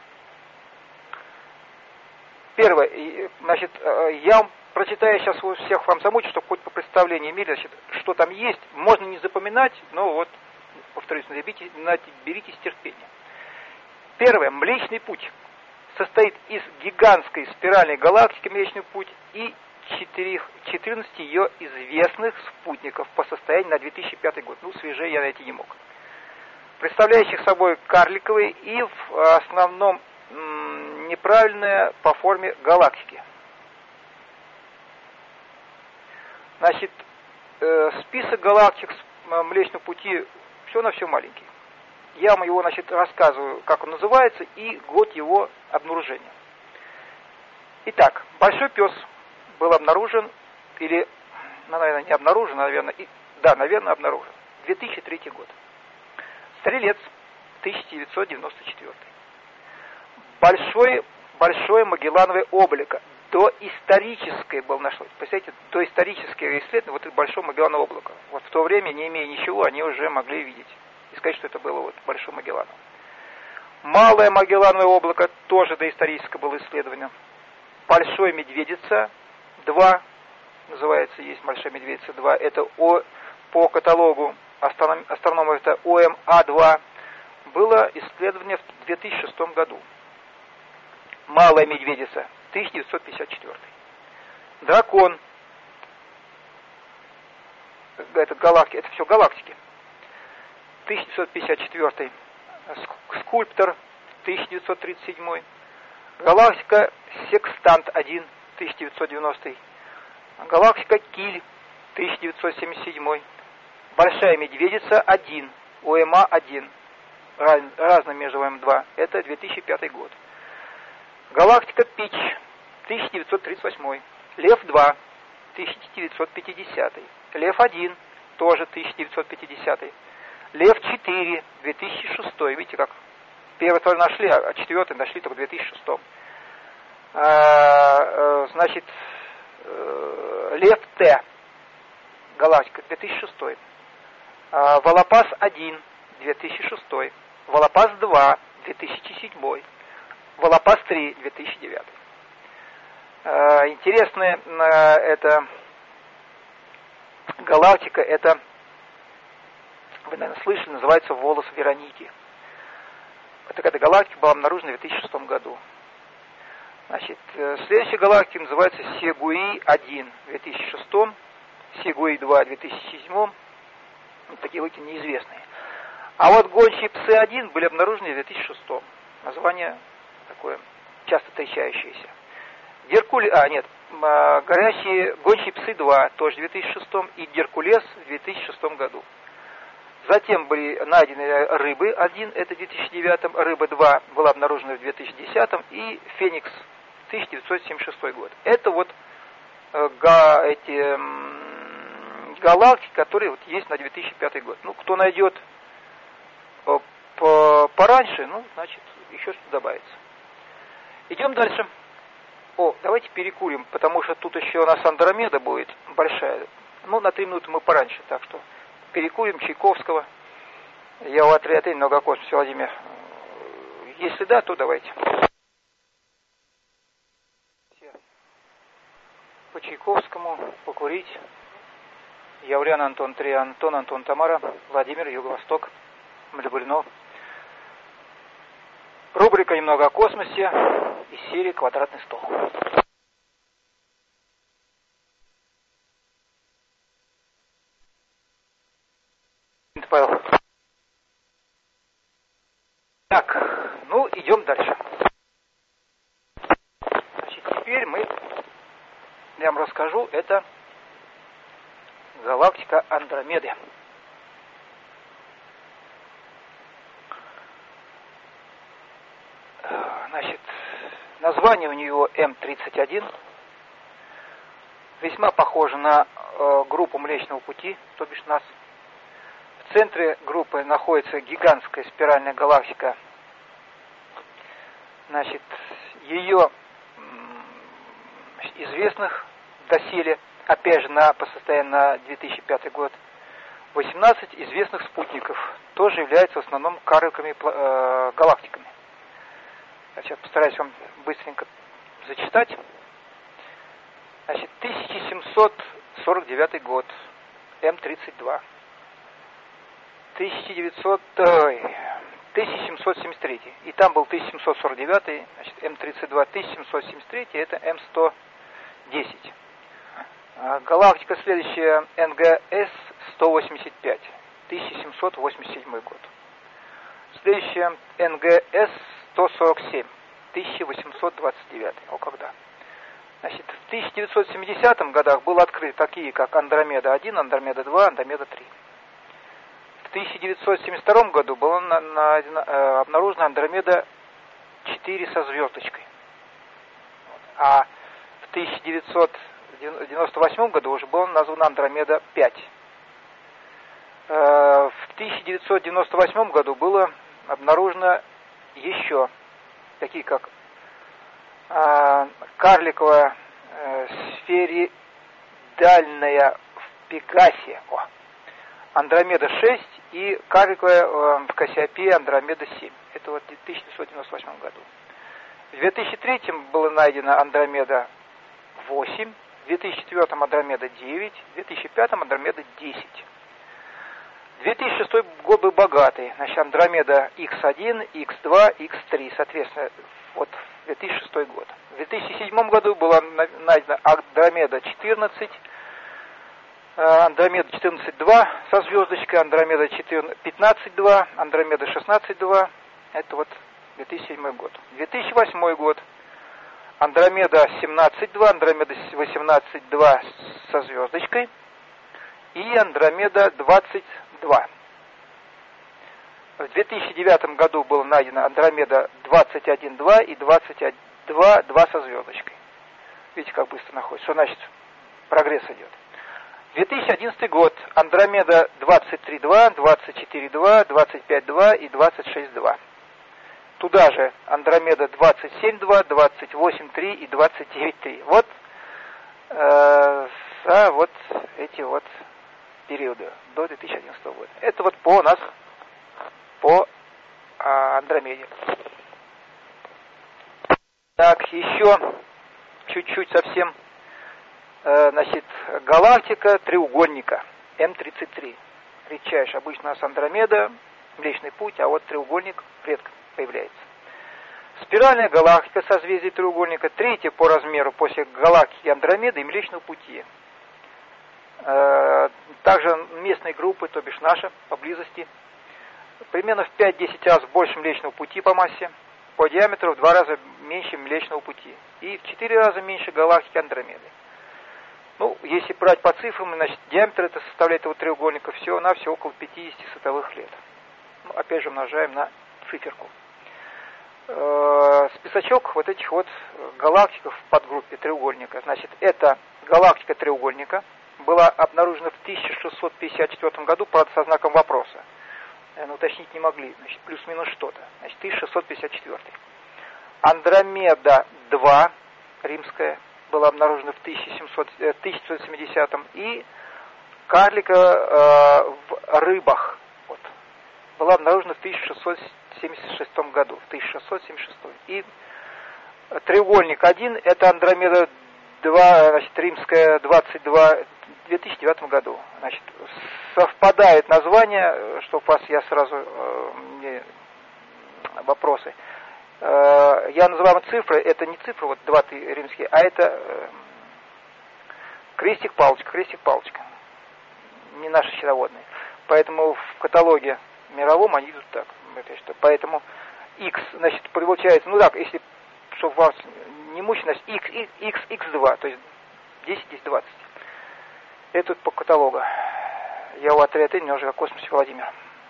Первое. Значит, я вам прочитаю сейчас всех вам замучу, чтобы хоть по представлению имели, значит, что там есть. Можно не запоминать, но вот, повторюсь, наберитесь, наберитесь терпения. Первое. Млечный Путь состоит из гигантской спиральной галактики Млечный Путь и четырнадцати ее известных спутников по состоянию на две тысячи пятый год. Ну, свежее я найти не мог. Представляющих собой карликовые и в основном м- неправильные по форме галактики. Значит, э, список галактик Млечного Пути все на все маленький. Я вам его, значит, рассказываю, как он называется, и год его обнаружения. Итак, большой пес был обнаружен, или, ну, наверное, не обнаружен, наверное, и, да, наверное, обнаружен. две тысячи третий год. Стрелец, тысяча девятьсот девяносто четвёртый. Большое, большое Магеллановое облако. Доисторическое было нашлось. Представляете, доисторическое исследование, вот это большое Магеллановое облако. Вот в то время, не имея ничего, они уже могли видеть. И сказать, что это было вот большое Магеллановое. Малое Магеллановое облако, тоже доисторическое было исследование. Большой Медведица два, называется, есть Большая Медведица два, это о, по каталогу астроном, астрономов это О Эм А два, было исследование в две тысячи шестом году. Малая Медведица, тысяча девятьсот пятьдесят четвёртый. Дракон, это галактики, это все галактики. тысяча девятьсот пятьдесят четвёртый. Скульптор, тысяча девятьсот тридцать седьмой. Галактика Секстант один, тысяча девятьсот девяностый. Галактика Киль, тысяча девятьсот семьдесят седьмой. Большая Медведица один, О Эм А один, разным между О Эм два, это две тысячи пятый год. Галактика Пич, тысяча девятьсот тридцать восьмой. Лев два, тысяча девятьсот пятидесятый. Лев один, тоже тысяча девятьсот пятидесятый. Лев четыре, две тысячи шестой. Видите, как первый тоже нашли, а четвертый нашли только в две тысячи шестом. А, значит, Лев Т, галактика, две тысячи шестой. А, Волопас один, две тысячи шестой. Волопас два, две тысячи седьмой. Волопас три, две тысячи девятый. А, интересная а, эта галактика, это, вы, наверное, слышали, называется волос Вероники. Вот такая галактика была обнаружена в две тысячи шестом году. Значит, следующая галактика называется Сегуи один в две тысячи шестом, Сегуи два в две тысячи седьмом. Вот такие галактики неизвестные. А вот гончие псы один были обнаружены в две тысячи шестом. Название такое часто встречающееся. Геркулес, а нет, горящие гончие псы два тоже в две тысячи шестом и Геркулес в две тысячи шестом году. Затем были найдены рыбы один, это в две тысячи девятом, рыба два была обнаружена в две тысячи десятом и Феникс тысяча девятьсот семьдесят шестой год. Это вот э, га, эти э, галактики, которые вот есть на две тысячи пятый год. Ну, кто найдет э, по, пораньше, ну, значит, еще что-то добавится. Идем дальше. О, давайте перекурим, потому что тут еще у нас Андромеда будет большая. Ну, на три минуты мы пораньше, так что перекурим Чайковского. Я у отряда многокосмос, Владимир. Если да, то давайте. По Чайковскому покурить. Яврян Антон три, Антон Антон Тамара, Владимир, Юго-Восток, Млебыльно. Рубрика «Немного о космосе» из серии «Квадратный стол». Павел. Так, ну, идем дальше. Значит, теперь мы, я вам расскажу, это галактика Андромеды. Значит, название у нее Эм тридцать один. Весьма похоже на э, группу Млечного Пути, то бишь нас. В центре группы находится гигантская спиральная галактика. Значит, ее известных доселе, опять же, на, по состоянию на две тысячи пятый год, восемнадцать известных спутников, тоже являются в основном карликовыми э, галактиками. Я сейчас постараюсь вам быстренько зачитать. Значит, тысяча семьсот сорок девятый год, Эм тридцать два. тысяча девятьсот, тысяча семьсот семьдесят третий. И там был тысяча семьсот сорок девятый, значит, Эм тридцать два, тысяча семьсот семьдесят третий, это Эм сто десять. Галактика следующая Эн Гэ Эс сто восемьдесят пять, тысяча семьсот восемьдесят седьмой год. Следующая Эн Гэ Эс сто сорок семь, тысяча восемьсот двадцать девятый. О, когда? Значит, в тысяча девятьсот семидесятых годах был открыт такие, как Андромеда один, Андромеда два, Андромеда три. В тысяча девятьсот семьдесят втором году была на, на, на, обнаружена Андромеда четыре со звездочкой. А в тысяча девятьсот девяносто восьмом году уже была названа Андромеда пять. В тысяча девятьсот девяносто восьмом году было обнаружено еще такие как карликовая сферидальная в Пегасе, о, Андромеда шесть и карликовая в Кассиопее Андромеда семь. Это вот в тысяча девятьсот девяносто восьмом году. В две тысячи третьем было найдено Андромеда восемь, в две тысячи четвёртом Андромеда девять, в две тысячи пятом Андромеда десять. две тысячи шестой год был богатый. Значит, Андромеда икс один, икс два, икс три, соответственно, вот две тысячи шестой год. В две тысячи седьмом году была найдена Андромеда четырнадцать, Андромеда четырнадцать два со звездочкой, Андромеда пятнадцать два, Андромеда шестнадцать два. Это вот две тысячи седьмой год. две тысячи восьмой год. Андромеда семнадцать два, Андромеда восемнадцать два со звездочкой и Андромеда двадцать два. В две тысячи девятом году было найдено Андромеда двадцать один два и двадцать два два со звездочкой. Видите, как быстро находится. Что значит прогресс идет? две тысячи одиннадцатый год. Андромеда двадцать три два, двадцать четыре два, двадцать пять два и двадцать шесть два. Туда же Андромеда двадцать семь два, двадцать восемь три и двадцать девять три. Вот, э, а вот эти вот периоды до две тысячи одиннадцатого года. Это вот по нас, по а, Андромеде. Так, еще чуть-чуть совсем, э, значит, галактика треугольника эм тридцать три. Редчайшая. Обычно у нас Андромеда, Млечный Путь, а вот треугольник редко появляется. Спиральная галактика созвездия треугольника, третья по размеру после галактики Андромеды и Млечного Пути. Также местные группы, то бишь наша, поблизости, примерно в пять-десять раз больше Млечного Пути по массе, по диаметру в два раза меньше Млечного Пути и в четыре раза меньше галактики Андромеды. Ну, если брать по цифрам, значит, диаметр это составляет этого треугольника всего-навсего около пятидесяти световых лет. Ну, опять же, умножаем на циферку. Списочок вот этих вот галактик в подгруппе треугольника. Значит, это галактика треугольника была обнаружена в тысяча шестьсот пятьдесят четвёртом году, правда, со знаком вопроса. Ну, уточнить не могли, значит, плюс-минус что-то. Значит, тысяча шестьсот пятьдесят четвёртый. Андромеда два, римская, была обнаружена в тысяча семьсот семидесятом. И карлика э, в рыбах вот, была обнаружена в тысяча шестьсот семьдесят шестом году. В тысяча шестьсот семьдесят шестом. И треугольник один, это Андромеда два, значит, римская двадцать два, в две тысячи девятом году. Значит, совпадает название, что у вас я сразу э, мне вопросы. Э, я называю цифры, это не цифры, вот два римские, а это э, крестик-палочка, крестик-палочка. Не наши счетоводные. Поэтому в каталоге мировом они идут так. Поэтому x, значит, получается, ну так, если, чтобы вас не мучить, значит, x, x, x два, то есть десять, десять, двадцать. Это по каталогу. Я у отряда немножко о космосе Владимир.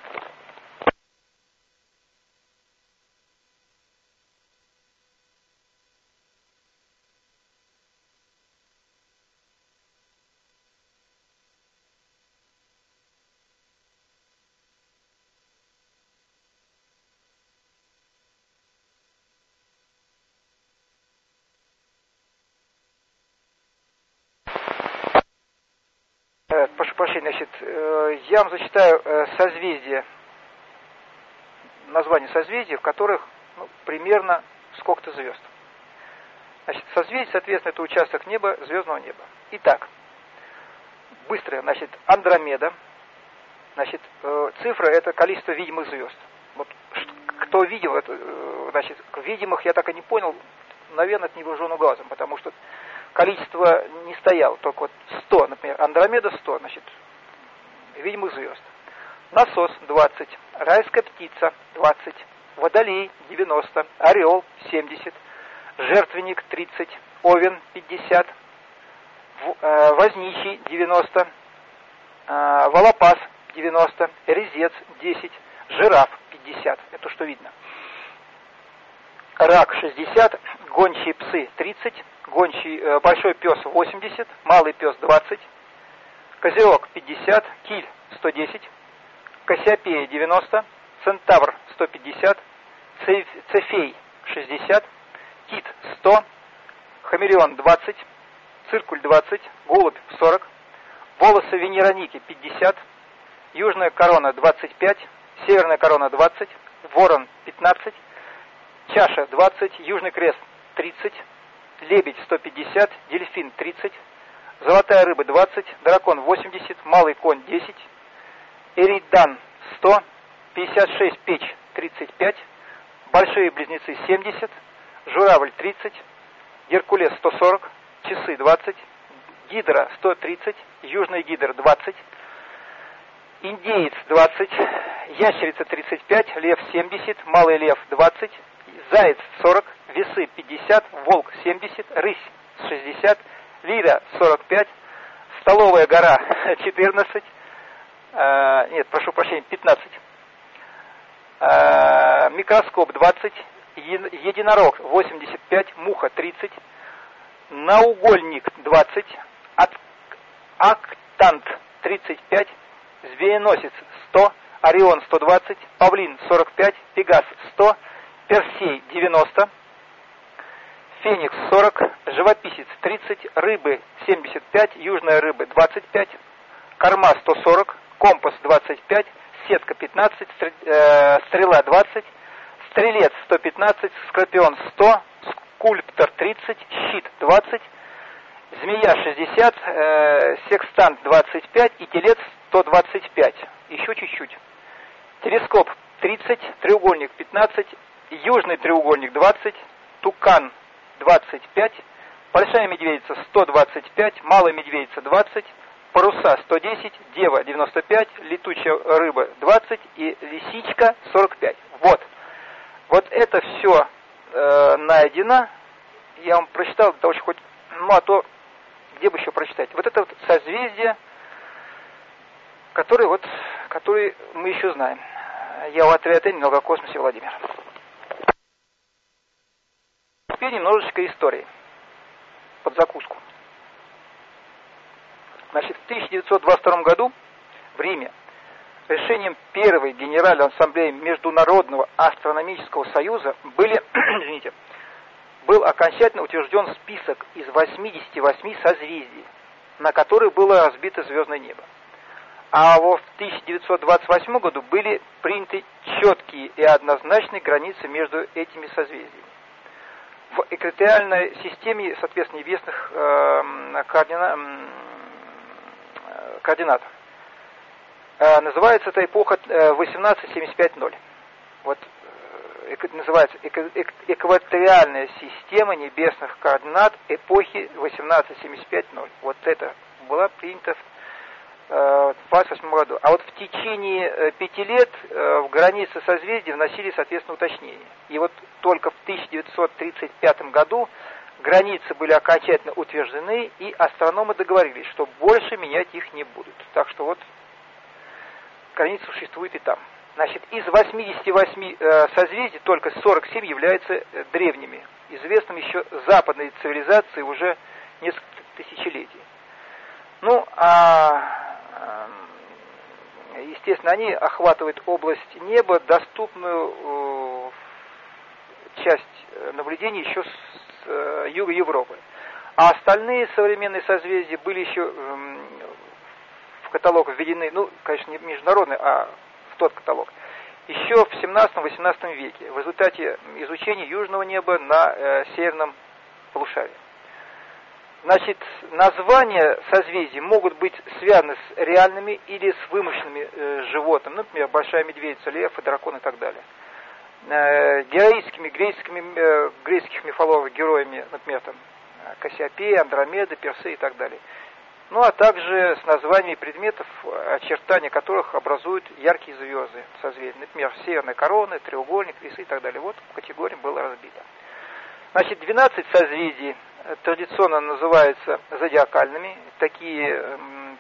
Прошу прощения, значит, я вам зачитаю созвездия, названия созвездий, в которых ну, примерно сколько-то звезд. Значит, созвездие, соответственно, это участок неба, звездного неба. Итак, быстро, значит, Андромеда, значит, цифра это количество видимых звезд. Вот, кто видел, это, значит, видимых я так и не понял, наверное, это невооруженным глазом, потому что количество не стояло, только вот сто, например, Андромеда сто, значит, видимых звезд. Насос двадцать, райская птица двадцать, водолей девяносто, орел семьдесят, жертвенник тридцать, овен пятьдесят, возничий девяносто, волопас девяносто, резец десять, жираф пятьдесят, это что видно. Рак шестьдесят, гончие псы тридцать, гончий, э, большой пес восемьдесят, малый пес двадцать, козерог пятьдесят, киль сто десять, Кассиопея девяносто, центавр сто пятьдесят, цефей шестьдесят, кит сто, хамелеон двадцать, циркуль двадцать, голубь сорок, волосы венероники пятьдесят, южная корона двадцать пять, северная корона двадцать, ворон пятнадцать, чаша двадцать, южный крест тридцать, лебедь сто пятьдесят, дельфин тридцать, золотая рыба двадцать, дракон восемьдесят, малый конь десять, эридан сто, пятьдесят шесть печь тридцать пять, большие близнецы семьдесят, журавль тридцать, геркулес сто сорок, часы двадцать, гидра сто тридцать, южный гидр двадцать, индеец двадцать, ящерица тридцать пять, лев семьдесят, малый лев двадцать, заяц сорок, весы пятьдесят, волк семьдесят, рысь шестьдесят, лира сорок пять, столовая гора четырнадцать, э, нет, прошу прощения, пятнадцать, э, микроскоп двадцать, единорог восемьдесят пять, муха тридцать, наугольник двадцать, актант тридцать пять, змееносец сто, орион сто двадцать, павлин сорок пять, пегас сто, персей девяносто, феникс сорок, живописец тридцать, рыбы семьдесят пять, южная рыба двадцать пять, корма сто сорок, компас двадцать пять, сетка пятнадцать, стрела двадцать, стрелец сто пятнадцать, скорпион сто, скульптор тридцать, щит двадцать, змея шестьдесят, э, секстант двадцать пять и телец сто двадцать пять. Еще чуть-чуть. Телескоп тридцать, треугольник пятнадцать, южный треугольник двадцать, тукан двадцать пять, большая медведица сто двадцать пять, малая медведица двадцать, паруса сто десять, дева девяносто пять, летучая рыба двадцать и лисичка сорок пять. Вот. Вот это все э, найдено. Я вам прочитал для того, что хоть, ну а то где бы еще прочитать. Вот это вот созвездие, которые вот, которые мы еще знаем. Я у ответа немного о космосе, Владимир. Теперь немножечко истории под закуску. Значит, в тысяча девятьсот двадцать втором году в Риме решением Первой Генеральной Ассамблеи Международного Астрономического Союза были, извините, был окончательно утвержден список из восьмидесяти восьми созвездий, на которые было разбито звездное небо. А в тысяча девятьсот двадцать восьмом году были приняты четкие и однозначные границы между этими созвездиями. В экваториальной системе, соответственно, небесных э, координа, э, координатов э, называется эта эпоха э, восемнадцать семьдесят пять ноль. Вот э, называется экваториальная система небесных координат эпохи восемнадцать семьдесят пять ноль. Вот это была принята в двадцать восьмом году. А вот в течение пяти лет в границы созвездий вносили, соответственно, уточнения. И вот только в тысяча девятьсот тридцать пятом году границы были окончательно утверждены, и астрономы договорились, что больше менять их не будут. Так что вот граница существует и там. Значит, из восьмидесяти восьми созвездий только сорок семь являются древними, известными еще западной цивилизации уже несколько тысячелетий. Ну, а естественно, они охватывают область неба, доступную э, часть наблюдений еще с э, юга Европы. А остальные современные созвездия были еще э, в каталог введены, ну, конечно, не международный, а в тот каталог, еще в семнадцатом-восемнадцатом веке, в результате изучения южного неба на э, северном полушарии. Значит, названия созвездий могут быть связаны с реальными или с вымышленными э, животными, например, большая медведица, лев и дракон и так далее. Э, героическими греческими, э, греческих мифологов героями, например, там, Кассиопея, Андромеда, Персей и так далее. Ну, а также с названиями предметов, очертания которых образуют яркие звезды созвездия. Например, северная корона, треугольник, весы и так далее. Вот в категории было разбито. Значит, двенадцать созвездий традиционно называются зодиакальными. Такие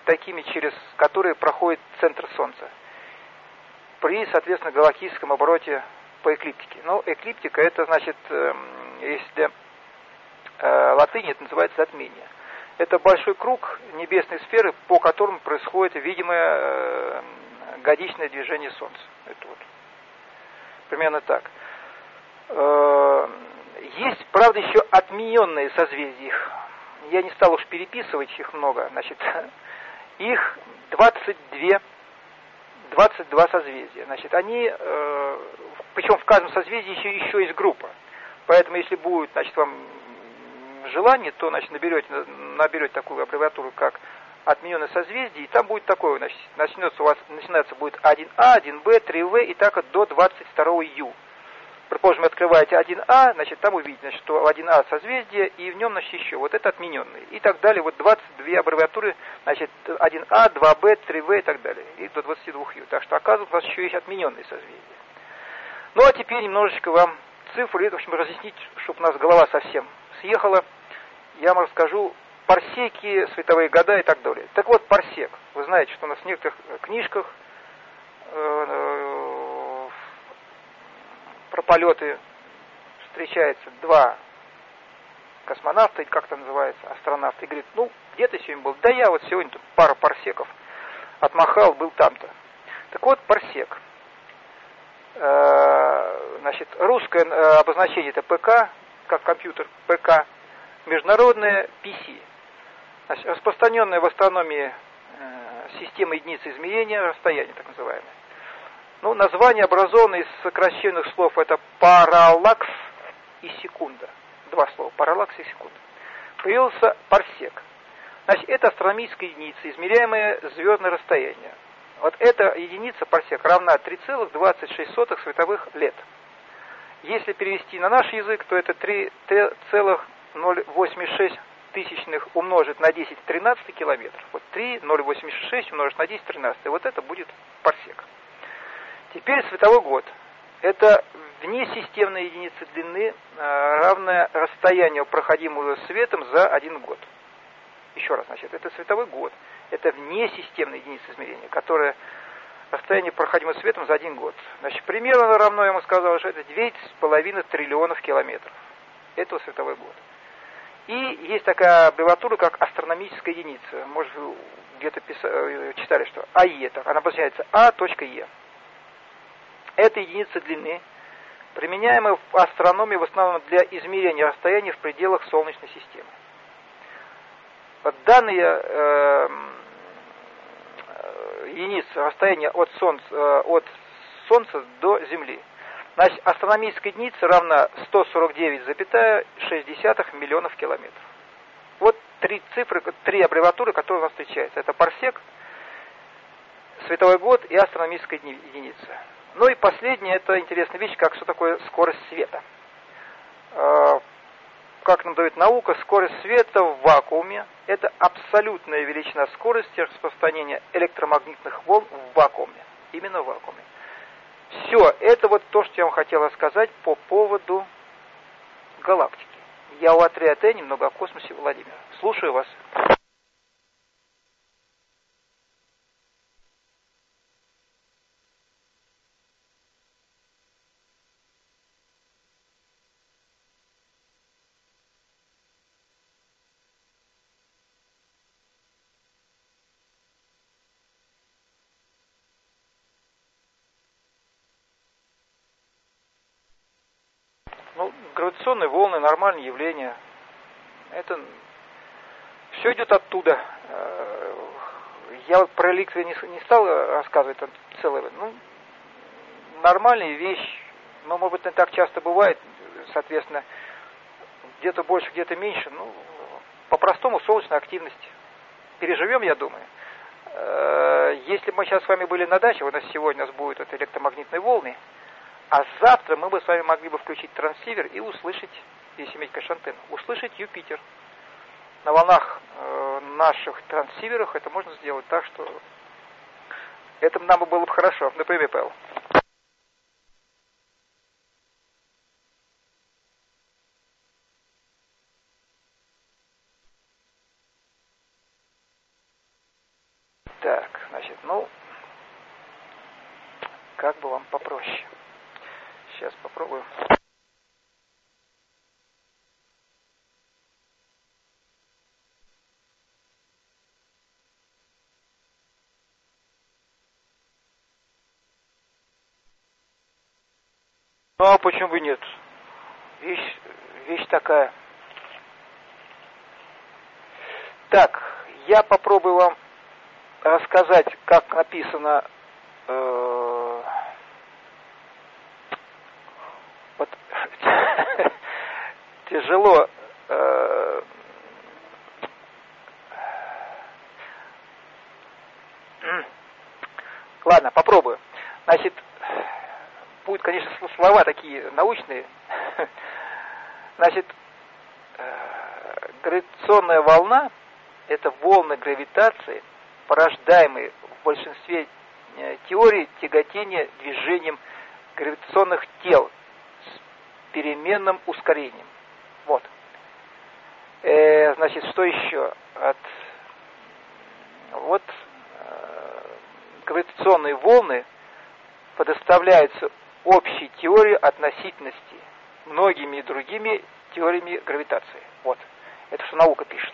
такими, через которые проходит центр Солнца при, соответственно, галактическом обороте по эклиптике. Но эклиптика это значит, если латынь, это называется затмение. Это большой круг небесной сферы, по которому происходит видимое годичное движение Солнца. Это вот примерно так. Есть, правда, еще отмененные созвездия. Я не стал уж переписывать их много. Значит, их двадцать два, двадцать два созвездия. Значит, они, причем в каждом созвездии еще, еще есть группа. Поэтому, если будет, значит, вам желание, то, значит, наберете, наберете такую аббревиатуру, как отмененное созвездие, и там будет такое, значит, начнется у вас, начинается будет один А, один Б, три В, и так до двадцать два Ю. Предположим, открываете один А, значит, там увидите, значит, что один А созвездие, и в нем, значит, еще, вот это отмененные. И так далее, вот двадцать две аббревиатуры, значит, один А, два Б, три В и так далее, и до двадцати двух Ю. Так что, оказывается, у вас еще есть отмененные созвездия. Ну, а теперь немножечко вам цифры, в общем, разъяснить, чтобы у нас голова совсем съехала. Я вам расскажу парсеки, световые года и так далее. Так вот, парсек. Вы знаете, что у нас в некоторых книжках э, про полеты встречается два космонавта, или как это называется, астронавта, и говорит, ну, где ты сегодня был? Да я вот сегодня тут пару парсеков отмахал, был там-то. Так вот, парсек. Э, значит, русское обозначение это ПК, как компьютер, ПК. Международная пи си. Значит, распространенная в астрономии э, система единицы измерения расстояния, так называемая. Ну, название образовано из сокращенных слов, это параллакс и секунда. Два слова, параллакс и секунда. Появился парсек. Значит, это астрономическая единица, измеряемая звездное расстояние. Вот эта единица, парсек, равна три целых двадцать шесть сотых световых лет. Если перевести на наш язык, то это три целых ноль восемьдесят шесть тысячных умножить на десять в тринадцать километров. Вот три целых ноль восемьдесят шесть умножить на десять в тринадцать. Вот это будет парсек. Теперь световой год. Это внесистемная единица длины, равная расстоянию, проходимого светом за один год. Еще раз, значит, это световой год. Это внесистемная единица измерения, которая расстояние, проходимого светом за один год. Значит, примерно равно, я ему сказал, что это две с половиной триллионов километров. Это световой год. И есть такая аббревиатура, как астрономическая единица. Может, вы где-то писали, читали, что АЕ, она обозначается А.Е. Это единица длины, применяемая в астрономии в основном для измерения расстояний в пределах Солнечной системы. Данные э, единицы расстояния от Солнца, от Солнца до Земли. Значит, астрономическая единица равна сто сорок девять целых шесть десятых миллионов километров. Вот три цифры, три аббревиатуры, которые у нас встречаются. Это парсек, световой год и астрономическая единица. Ну и последняя, это интересная вещь, как что такое скорость света. Как нам дает наука, скорость света в вакууме – это абсолютная величина скорости распространения электромагнитных волн в вакууме. Именно в вакууме. Все, это вот то, что я вам хотел рассказать по поводу галактики. Я у А три А Т немного о космосе, Владимир. Слушаю вас. Ну, гравитационные волны, нормальное явление. Это все идет оттуда. Я вот про эликтры не, не стал рассказывать, там целое. Ну, нормальная вещь, но, может быть, не так часто бывает, соответственно, где-то больше, где-то меньше. Ну, по-простому, солнечная активность. Переживем, я думаю. Если бы мы сейчас с вами были на даче, у нас сегодня у нас будут это электромагнитные волны, а завтра мы бы с вами могли бы включить трансивер и услышать, если иметь, конечно, антенну, услышать Юпитер. На волнах э, наших трансиверах это можно сделать так, что это нам бы было бы хорошо. Например, Павел. как бы вам попроще. Сейчас попробую. Ну, а почему бы нет? Вещь, вещь такая. Так, я попробую вам рассказать, как написано э, вот, тяжело э, ладно, попробую. Значит, будут, конечно, слова такие научные. Значит, гравитационная волна — это волны гравитации, порождаемые в большинстве теорий тяготения движением гравитационных тел с переменным ускорением. Вот. Э, значит, что еще? От... Вот э, гравитационные волны предоставляются общей теорией относительности многими другими теориями гравитации. Вот. Это что наука пишет.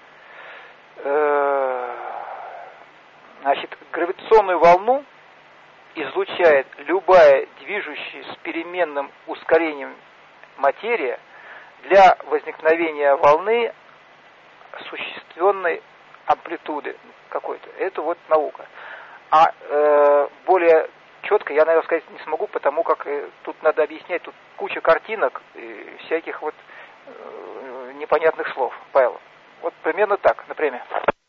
Значит, гравитационную волну излучает любая движущаяся с переменным ускорением материя для возникновения волны осуществленной амплитуды какой-то. Это вот наука. А э, более четко я, наверное, сказать не смогу, потому как э, тут надо объяснять, тут куча картинок и всяких вот э, непонятных слов. Павел. Вот примерно так, например.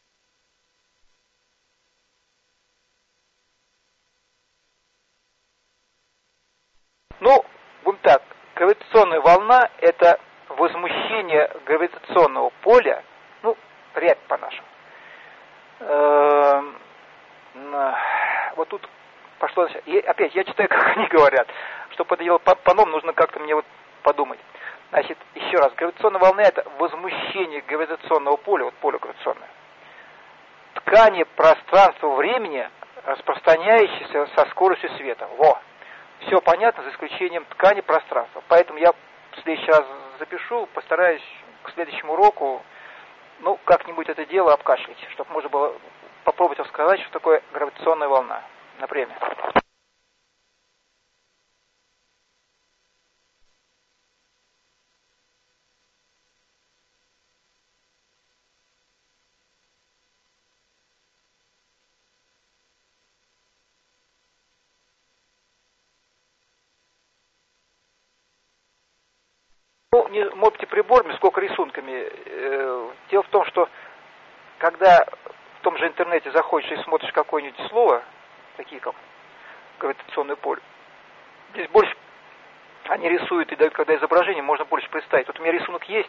Ну, будем так, гравитационная волна — это возмущение гравитационного поля, ну, рябь по-нашему. Вот тут пошло, и опять, я читаю, как они говорят, чтобы это делать по-новому, нужно как-то мне вот подумать. Значит, еще раз, гравитационная волна — это возмущение гравитационного поля, вот поле гравитационное, ткани пространства-времени, распространяющейся со скоростью света. Во! Все понятно, за исключением ткани пространства. Поэтому я в следующий раз запишу, постараюсь к следующему уроку, ну, как-нибудь это дело обкашлять, чтобы можно было попробовать рассказать, что такое гравитационная волна. Например. Ну, не мопьте приборами, сколько рисунками. Дело в том, что когда в том же интернете заходишь и смотришь какое-нибудь слово, такие как гравитационное поле, здесь больше они рисуют и дают, когда изображение, можно больше представить. Вот у меня рисунок есть,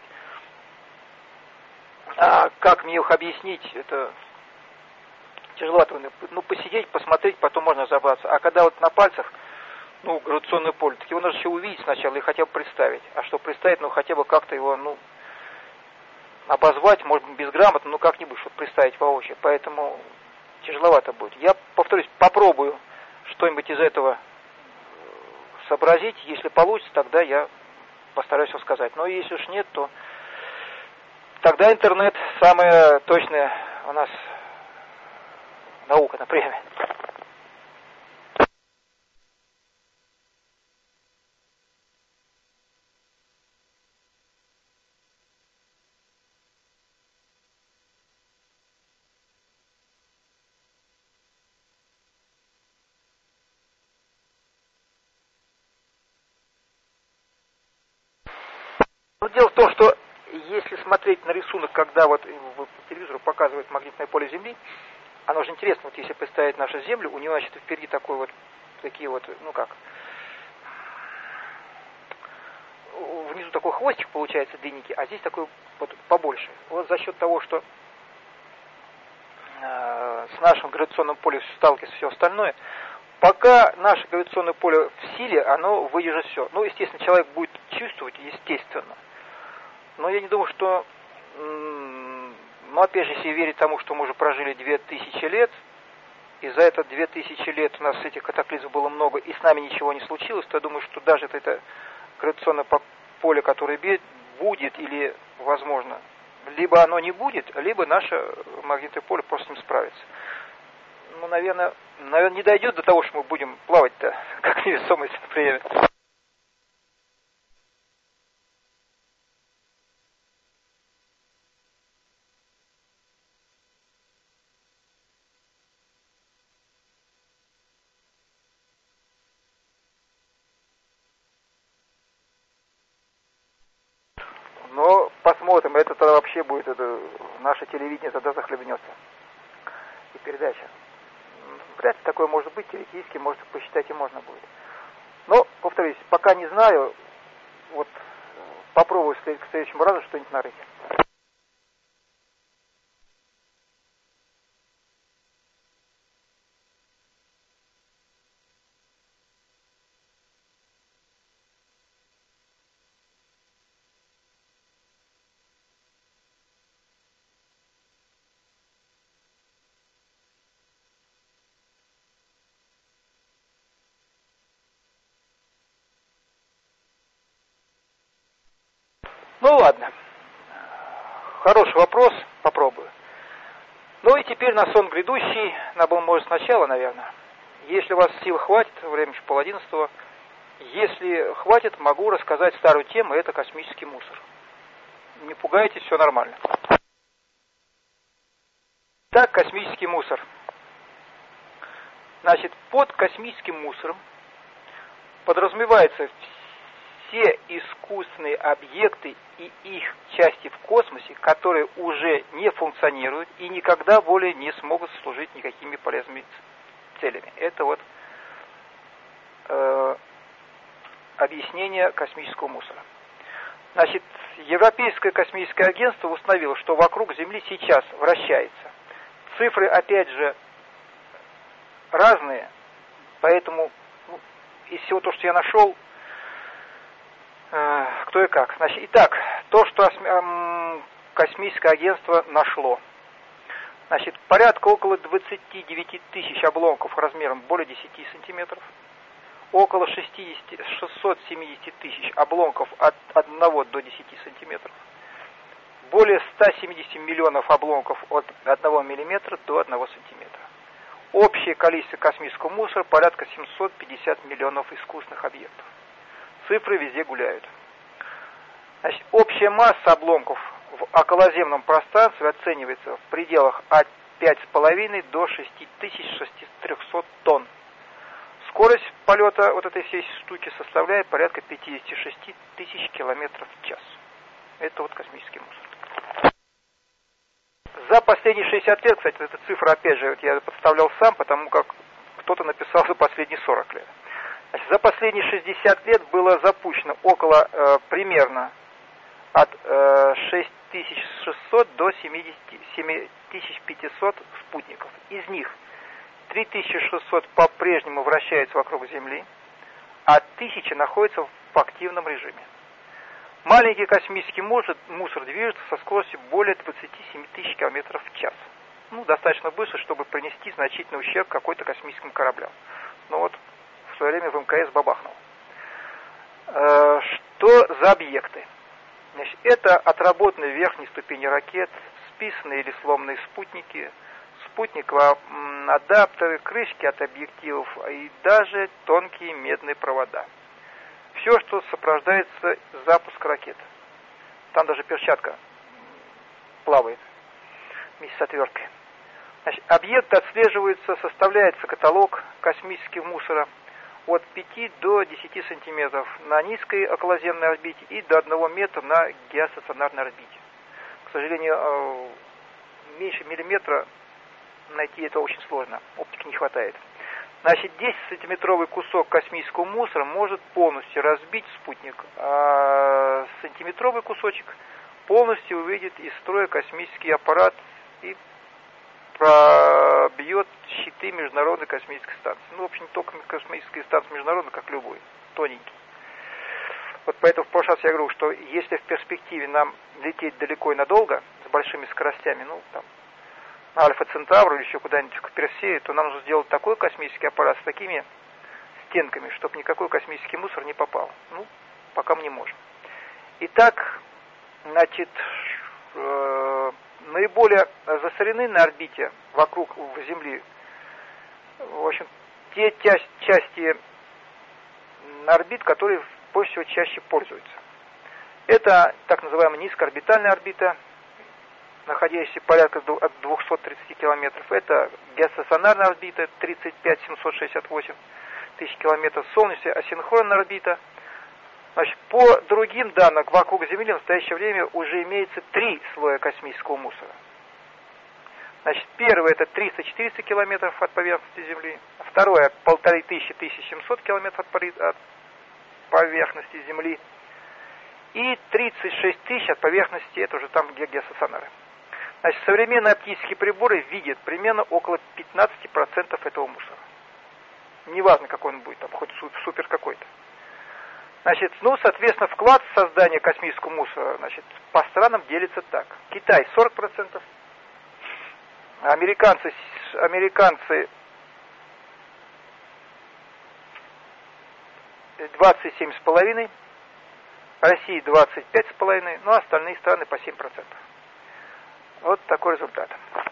а как мне их объяснить, это тяжеловато. Ну, посидеть, посмотреть, потом можно разобраться. А когда вот на пальцах, ну, гравитационное поле, так его нужно еще увидеть сначала и хотя бы представить. А чтобы представить, ну, хотя бы как-то его, ну, обозвать, может быть, безграмотно, но как-нибудь, чтобы представить воочию. Поэтому тяжеловато будет. Я, повторюсь, попробую что-нибудь из этого сообразить. Если получится, тогда я постараюсь рассказать. Но если уж нет, то тогда интернет самая точная у нас наука, например. Но дело в том, что если смотреть на рисунок, когда вот по телевизору показывают магнитное поле Земли, оно же интересно, вот если представить нашу Землю, у нее, значит, впереди такой вот, такие вот, ну как, внизу такой хвостик получается длинненький, а здесь такой вот побольше. Вот за счет того, что э, с нашим гравитационным полем сталкивается все остальное, пока наше гравитационное поле в силе, оно выдержит все. Ну, естественно, человек будет чувствовать, естественно. Но я не думаю, что, ну, опять же, если верить тому, что мы уже прожили две тысячи лет, и за это две тысячи лет у нас этих катаклизмов было много, и с нами ничего не случилось, то я думаю, что даже это, это гравитационное поле, которое будет или, возможно, либо оно не будет, либо наше магнитное поле просто с ним справится. Ну, наверное, наверное, не дойдет до того, что мы будем плавать-то, как невесомость, например. Но посмотрим, это тогда вообще будет, это, наше телевидение тогда захлебнется. И передача. Вряд ли такое может быть, теоретически, может, посчитать и можно будет. Но, повторюсь, пока не знаю, вот попробую к следующему разу что-нибудь нарыть. Ну ладно. Хороший вопрос, попробую. Ну и теперь на сон грядущий, надо было, может, сначала, наверное. Если у вас сил хватит, время еще пол одиннадцатого, если хватит, могу рассказать старую тему, это космический мусор. Не пугайтесь, все нормально. Так, космический мусор. Значит, под космическим мусором подразумеваются все искусственные объекты и их части в космосе, которые уже не функционируют и никогда более не смогут служить никакими полезными целями. Это вот э, объяснение космического мусора. Значит, Европейское космическое агентство установило, что вокруг Земли сейчас вращается. Цифры, опять же, разные, поэтому ну, из всего того, что я нашел, э, кто и как. Значит, итак, то, что э, космическое агентство нашло. Значит, порядка около двадцать девять тысяч обломков размером более десяти сантиметров, около шестьсот семьдесят тысяч обломков от одного до десяти сантиметров, более ста семидесяти миллионов обломков от одного миллиметра до одного сантиметра. Общее количество космического мусора порядка семьсот пятьдесят миллионов искусственных объектов. Цифры везде гуляют. Значит, общая масса обломков в околоземном пространстве оценивается в пределах от пяти с половиной до шести тысяч трехсот тонн. Скорость полета вот этой всей штуки составляет порядка пятьдесят шесть тысяч километров в час. Это вот космический мусор. За последние шестьдесят лет, кстати, эта цифра, опять же, вот я подставлял сам, потому как кто-то написал за последние сорок лет. Значит, за последние шестьдесят лет было запущено около э, примерно от э, шесть тысяч шестисот до семь тысяч пятисот спутников. Из них три тысячи шестьсот по-прежнему вращаются вокруг Земли, а тысяча находятся в активном режиме. Маленький космический мусор, мусор движется со скоростью более двадцати семи тысяч километров в час. Ну, достаточно быстро, чтобы принести значительный ущерб какой-то космическим кораблям. Но вот в свое время в МКС бабахнул. Э, что за объекты? Значит, это отработанные верхние ступени ракет, списанные или сломанные спутники, спутниковые адаптеры, крышки от объективов и даже тонкие медные провода. Все, что сопровождается запуск ракет. Там даже перчатка плавает вместе с отверткой. Значит, объекты отслеживаются, составляется каталог космического мусора от пяти до десяти сантиметров на низкой околоземной орбите и до одного метра на геостационарной орбите. К сожалению, меньше миллиметра найти это очень сложно, оптики не хватает. Значит, десятисантиметровый кусок космического мусора может полностью разбить спутник, а сантиметровый кусочек полностью выведет из строя космический аппарат и пробьет щиты Международной космической станции. Ну, в общем, только космическая станция международная, как любой, тоненький. Вот поэтому в прошлый раз я говорю, что если в перспективе нам лететь далеко и надолго, с большими скоростями, ну, там, на Альфа Центавру или еще куда-нибудь к Персею, то нам нужно сделать такой космический аппарат с такими стенками, чтобы никакой космический мусор не попал. Ну, пока мы не можем. Итак, значит, э, наиболее засорены на орбите вокруг Земли, в общем, те части орбит, которые больше всего чаще пользуются. Это так называемая низкоорбитальная орбита, находящаяся порядка от двухсот тридцати километров. Это геостационарная орбита, тридцать пять тысяч семьсот шестьдесят восемь тысяч километров. Солнечная асинхронная орбита. Значит, по другим данным, вокруг Земли в настоящее время уже имеется три слоя космического мусора. Значит, первый это триста-четыреста километров от поверхности Земли. Второе полторы тысячи — тысяча семьсот километров от поверхности Земли. И тридцать шесть тысяч от поверхности, это уже там, где геостационары. Значит, современные оптические приборы видят примерно около пятнадцати процентов этого мусора. Неважно, какой он будет, там, хоть супер какой-то. Значит, ну, соответственно, вклад в создание космического мусора, значит, по странам делится так. Китай сорок процентов, американцы, американцы двадцать семь целых пять десятых, Россия двадцать пять целых пять десятых, ну, а остальные страны по семь процентов. Вот такой результат.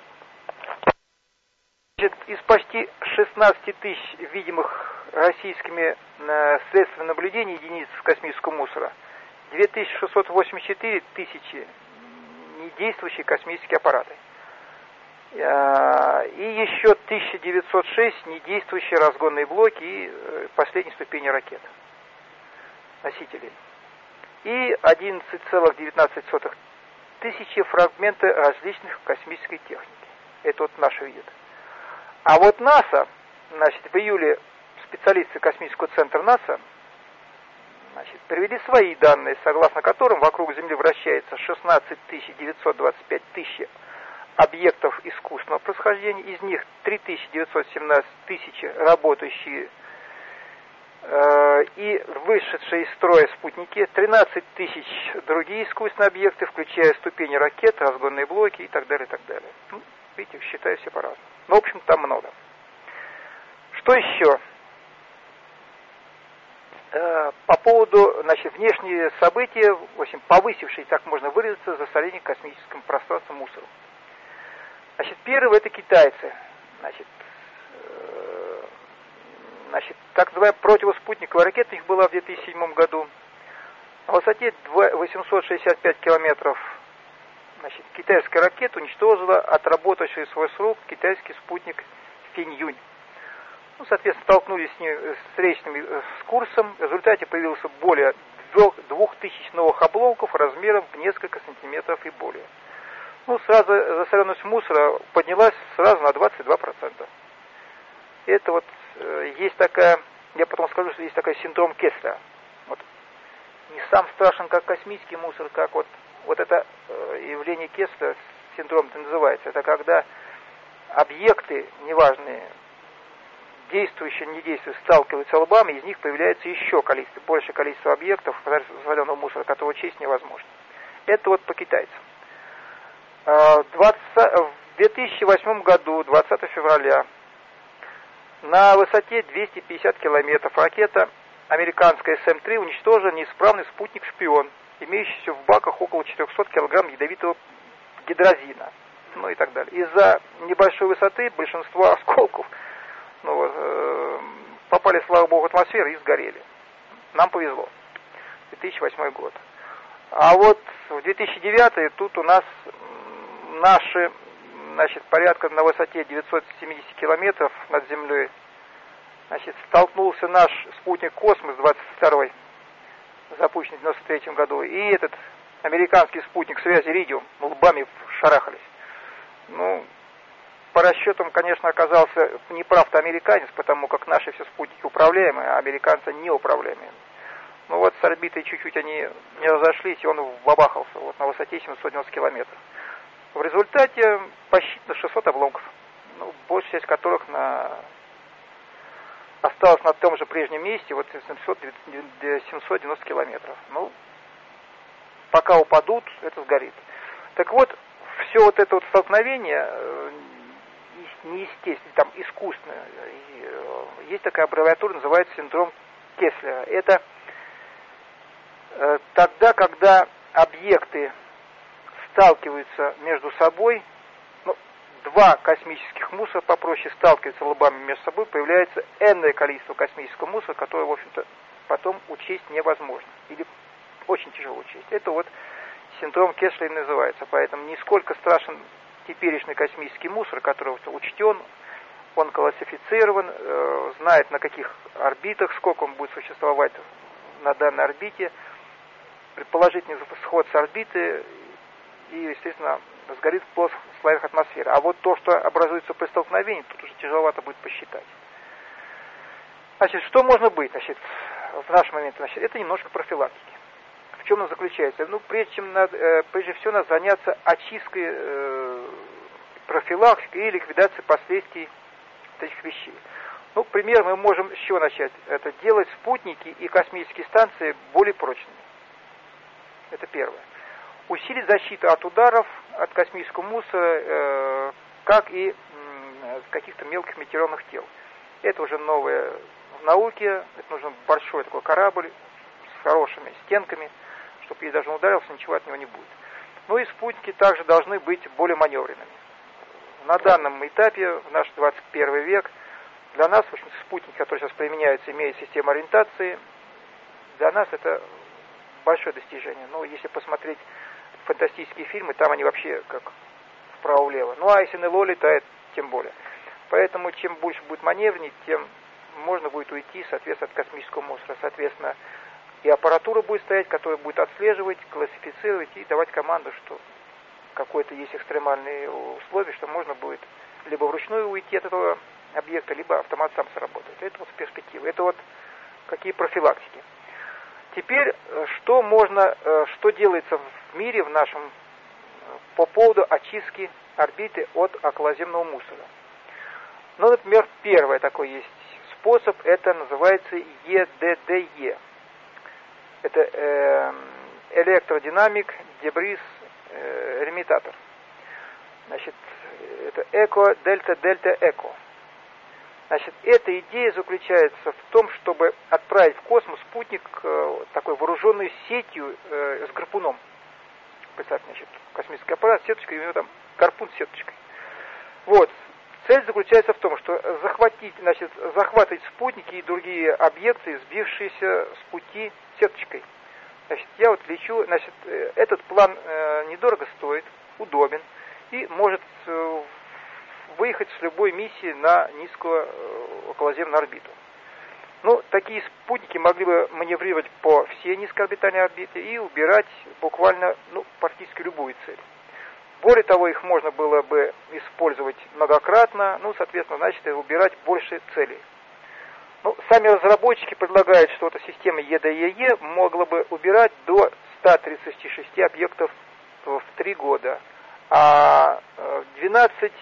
Значит, из почти шестнадцати тысяч видимых российскими э, средствами наблюдения единиц космического мусора, две тысячи шестьсот восемьдесят четыре тысячи недействующие космические аппараты. Э, и еще тысяча девятьсот шесть недействующие разгонные блоки и э, последней ступени ракет, носителей. И одиннадцать целых девятнадцать сотых тысячи фрагменты различных космической техники. Это вот наши видят. А вот НАСА, значит, в июле специалисты космического центра НАСА, значит, привели свои данные, согласно которым вокруг Земли вращается шестнадцать тысяч девятьсот двадцать пять тысяч объектов искусственного происхождения, из них три тысячи девятьсот семнадцать тысяч работающие э, и вышедшие из строя спутники, тринадцать тысяч другие искусственные объекты, включая ступени ракет, разгонные блоки и так далее, и так далее. Ну, видите, считаю все по-разному. Ну, в общем, там много. Что еще? Э, по поводу, значит, внешние события, в общем, повысившие, так можно выразиться, засорение космическим пространством мусором. Значит, первый это китайцы. Значит, э, значит, так называемая противоспутниковая ракета, их была в две тысячи седьмом году. На высоте восемьсот шестьдесят пять километров, значит, китайская ракета уничтожила отработавший свой срок китайский спутник Финь-Юнь. Ну, соответственно, столкнулись с, ним, с встречным с курсом. В результате появился более двух тысяч новых обломков размером в несколько сантиметров и более. Ну, сразу засоренность мусора поднялась сразу на двадцать два процента. Это вот э, есть такая, я потом скажу, что есть такой синдром Кеслера. Вот. Не сам страшен, как космический мусор, как вот, вот это э, явление Кеслера, синдром это называется. Это когда объекты, неважные, действующие, не действующие, сталкиваются лбами, из них появляется еще количество, большее количество объектов засоренного мусора, которого честь невозможно. Это вот по китайцам. В две тысячи восьмом году, двадцатого февраля, на высоте двести пятьдесят километров ракета американская эс эм три уничтожила неисправный спутник-шпион, имеющийся в баках около четырехсот килограмм ядовитого гидрозина, ну и так далее. Из-за небольшой высоты большинство осколков ну, э, попали, слава богу, в атмосферу и сгорели. Нам повезло. две тысячи восьмой год. А вот в две тысячи девятом тут у нас наши, значит, порядка на высоте девятьсот семьдесят километров над землей, значит, столкнулся наш спутник Космос двадцать второй, запущенный в девяносто третьем году, и этот американский спутник связи Иридиум лбами шарахались. Ну, по расчетам, конечно, оказался неправ-то американец, потому как наши все спутники управляемые, а американцы неуправляемые. Ну вот с орбитой чуть-чуть они не разошлись, и он вабахался вот на высоте семьсот девяносто километров. В результате посчитано шестьсот обломков, ну, большая часть которых на... осталась на том же прежнем месте, вот семьсот девяносто километров. Ну, пока упадут, это сгорит. Так вот, все вот это вот столкновение неестественно, там искусственно. Есть такая аббревиатура, называется синдром Кеслера. Это тогда, когда объекты сталкиваются между собой, ну, два космических мусора, попроще, сталкиваются лбами между собой, появляется энное количество космического мусора, которое, в общем-то, потом учесть невозможно. Или очень тяжело учесть. Это вот синдром Кеслера называется. Поэтому нисколько страшен теперешний космический мусор, который учтен, он классифицирован, э, знает, на каких орбитах, сколько он будет существовать на данной орбите, предположительный сход с орбиты и, естественно, сгорит в плоских слоях атмосферы. А вот то, что образуется при столкновении, тут уже тяжеловато будет посчитать. Значит, что можно быть, значит, в наш момент? Значит, это немножко профилактики. В чем она заключается? Ну, прежде чем надо, э, прежде всего, надо заняться очисткой, э, профилактикой и ликвидацией последствий этих вещей. Ну, пример мы можем с чего начать? Это делать спутники и космические станции более прочными. Это первое. Усилить защиту от ударов, от космического мусора, э, как и э, каких-то мелких метеорных тел. Это уже новое в науке. Это нужен большой такой корабль с хорошими стенками, чтобы если даже он ударился, ничего от него не будет. Ну и спутники также должны быть более маневренными. На данном этапе, в наш двадцать первый век, для нас, в общем, спутники, которые сейчас применяются, имеют систему ориентации, для нас это большое достижение. Но если посмотреть фантастические фильмы, там они вообще как вправо-влево. Ну а если НЛО летает, тем более. Поэтому чем больше будет маневрнее, тем можно будет уйти, соответственно, от космического мусора. Соответственно, и аппаратура будет стоять, которая будет отслеживать, классифицировать и давать команду, что какое-то есть экстремальные условия, что можно будет либо вручную уйти от этого объекта, либо автомат сам сработает. Это вот перспектива. Это вот какие профилактики. Теперь, что можно, что делается в мире, в нашем, по поводу очистки орбиты от околоземного мусора. Ну, например, первый такой есть способ, это называется Е Д Д Е. Это э, электродинамик дебрис э, ремитатор. Значит, это эко, дельта, дельта, эко. Значит, эта идея заключается в том, чтобы отправить в космос спутник э, такой вооруженной сетью э, с гарпуном. Представьте, значит, космический аппарат с сеточкой, и у него там гарпун с сеточкой. Вот. Цель заключается в том, что захватить, значит, захватывать спутники и другие объекты, сбившиеся с пути сеточкой. Значит, я вот лечу, значит, этот план э, недорого стоит, удобен и может э, выехать с любой миссии на низкую э, околоземную орбиту. Ну, такие спутники могли бы маневрировать по всей низкоорбитальной орбите и убирать буквально, ну, практически любую цель. Более того, их можно было бы использовать многократно, ну, соответственно, значит, убирать больше целей. Ну, сами разработчики предлагают, что эта система Е Д Е Е могла бы убирать до ста тридцати шести объектов в три года, а двенадцать,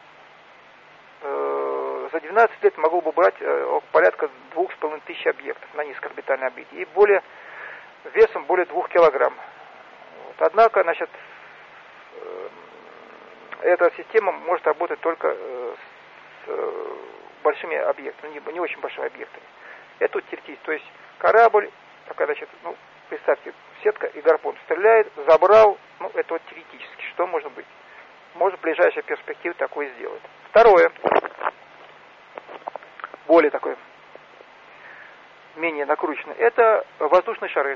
э, за двенадцать лет могло бы убрать э, порядка двух с половиной тысяч объектов на низкоорбитальной орбите и более, весом более двух килограмм. Вот. Однако, значит, эта система может работать только с большими объектами, не, не очень большими объектами. Это вот теоретически, то есть корабль, такая, значит, ну, представьте, сетка и гарпун стреляет, забрал, ну, это вот теоретически, что может быть? Может в ближайшей перспективе такое сделать. Второе, более такое, менее накрученное, это воздушные шары.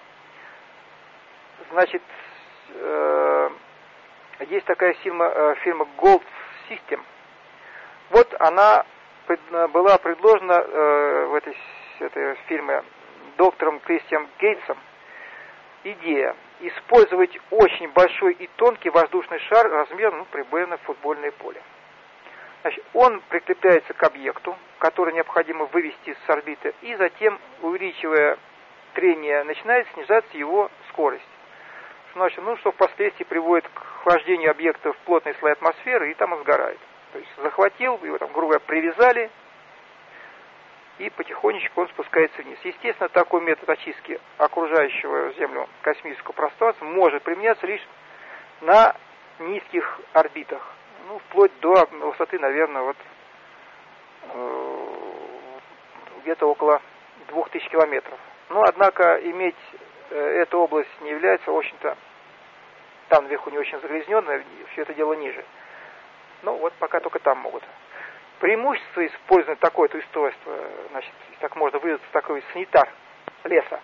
Значит, э есть такая фирма, фирма Gold System. Вот она была предложена э, в этой, этой фирме доктором Кристианом Гейтсом идея использовать очень большой и тонкий воздушный шар размером, ну, примерно футбольное поле. Значит, он прикрепляется к объекту, который необходимо вывести с орбиты, и затем, увеличивая трение, начинает снижаться его скорость. Значит, ну, что впоследствии приводит к охлаждению объекта в плотные слои атмосферы, и там он сгорает. То есть захватил, его там, грубо говоря, привязали, и потихонечку он спускается вниз. Естественно, такой метод очистки окружающего Землю космического пространства может применяться лишь на низких орбитах. ну, вплоть до высоты, наверное, вот где-то около двух тысяч километров. Но, однако, иметь э, эту область не является, в общем-то, там наверху не очень загрязненно, все это дело ниже. Ну, вот пока только там могут. Преимущество использования такое-то устройство, значит, так можно выразиться, такой санитар леса.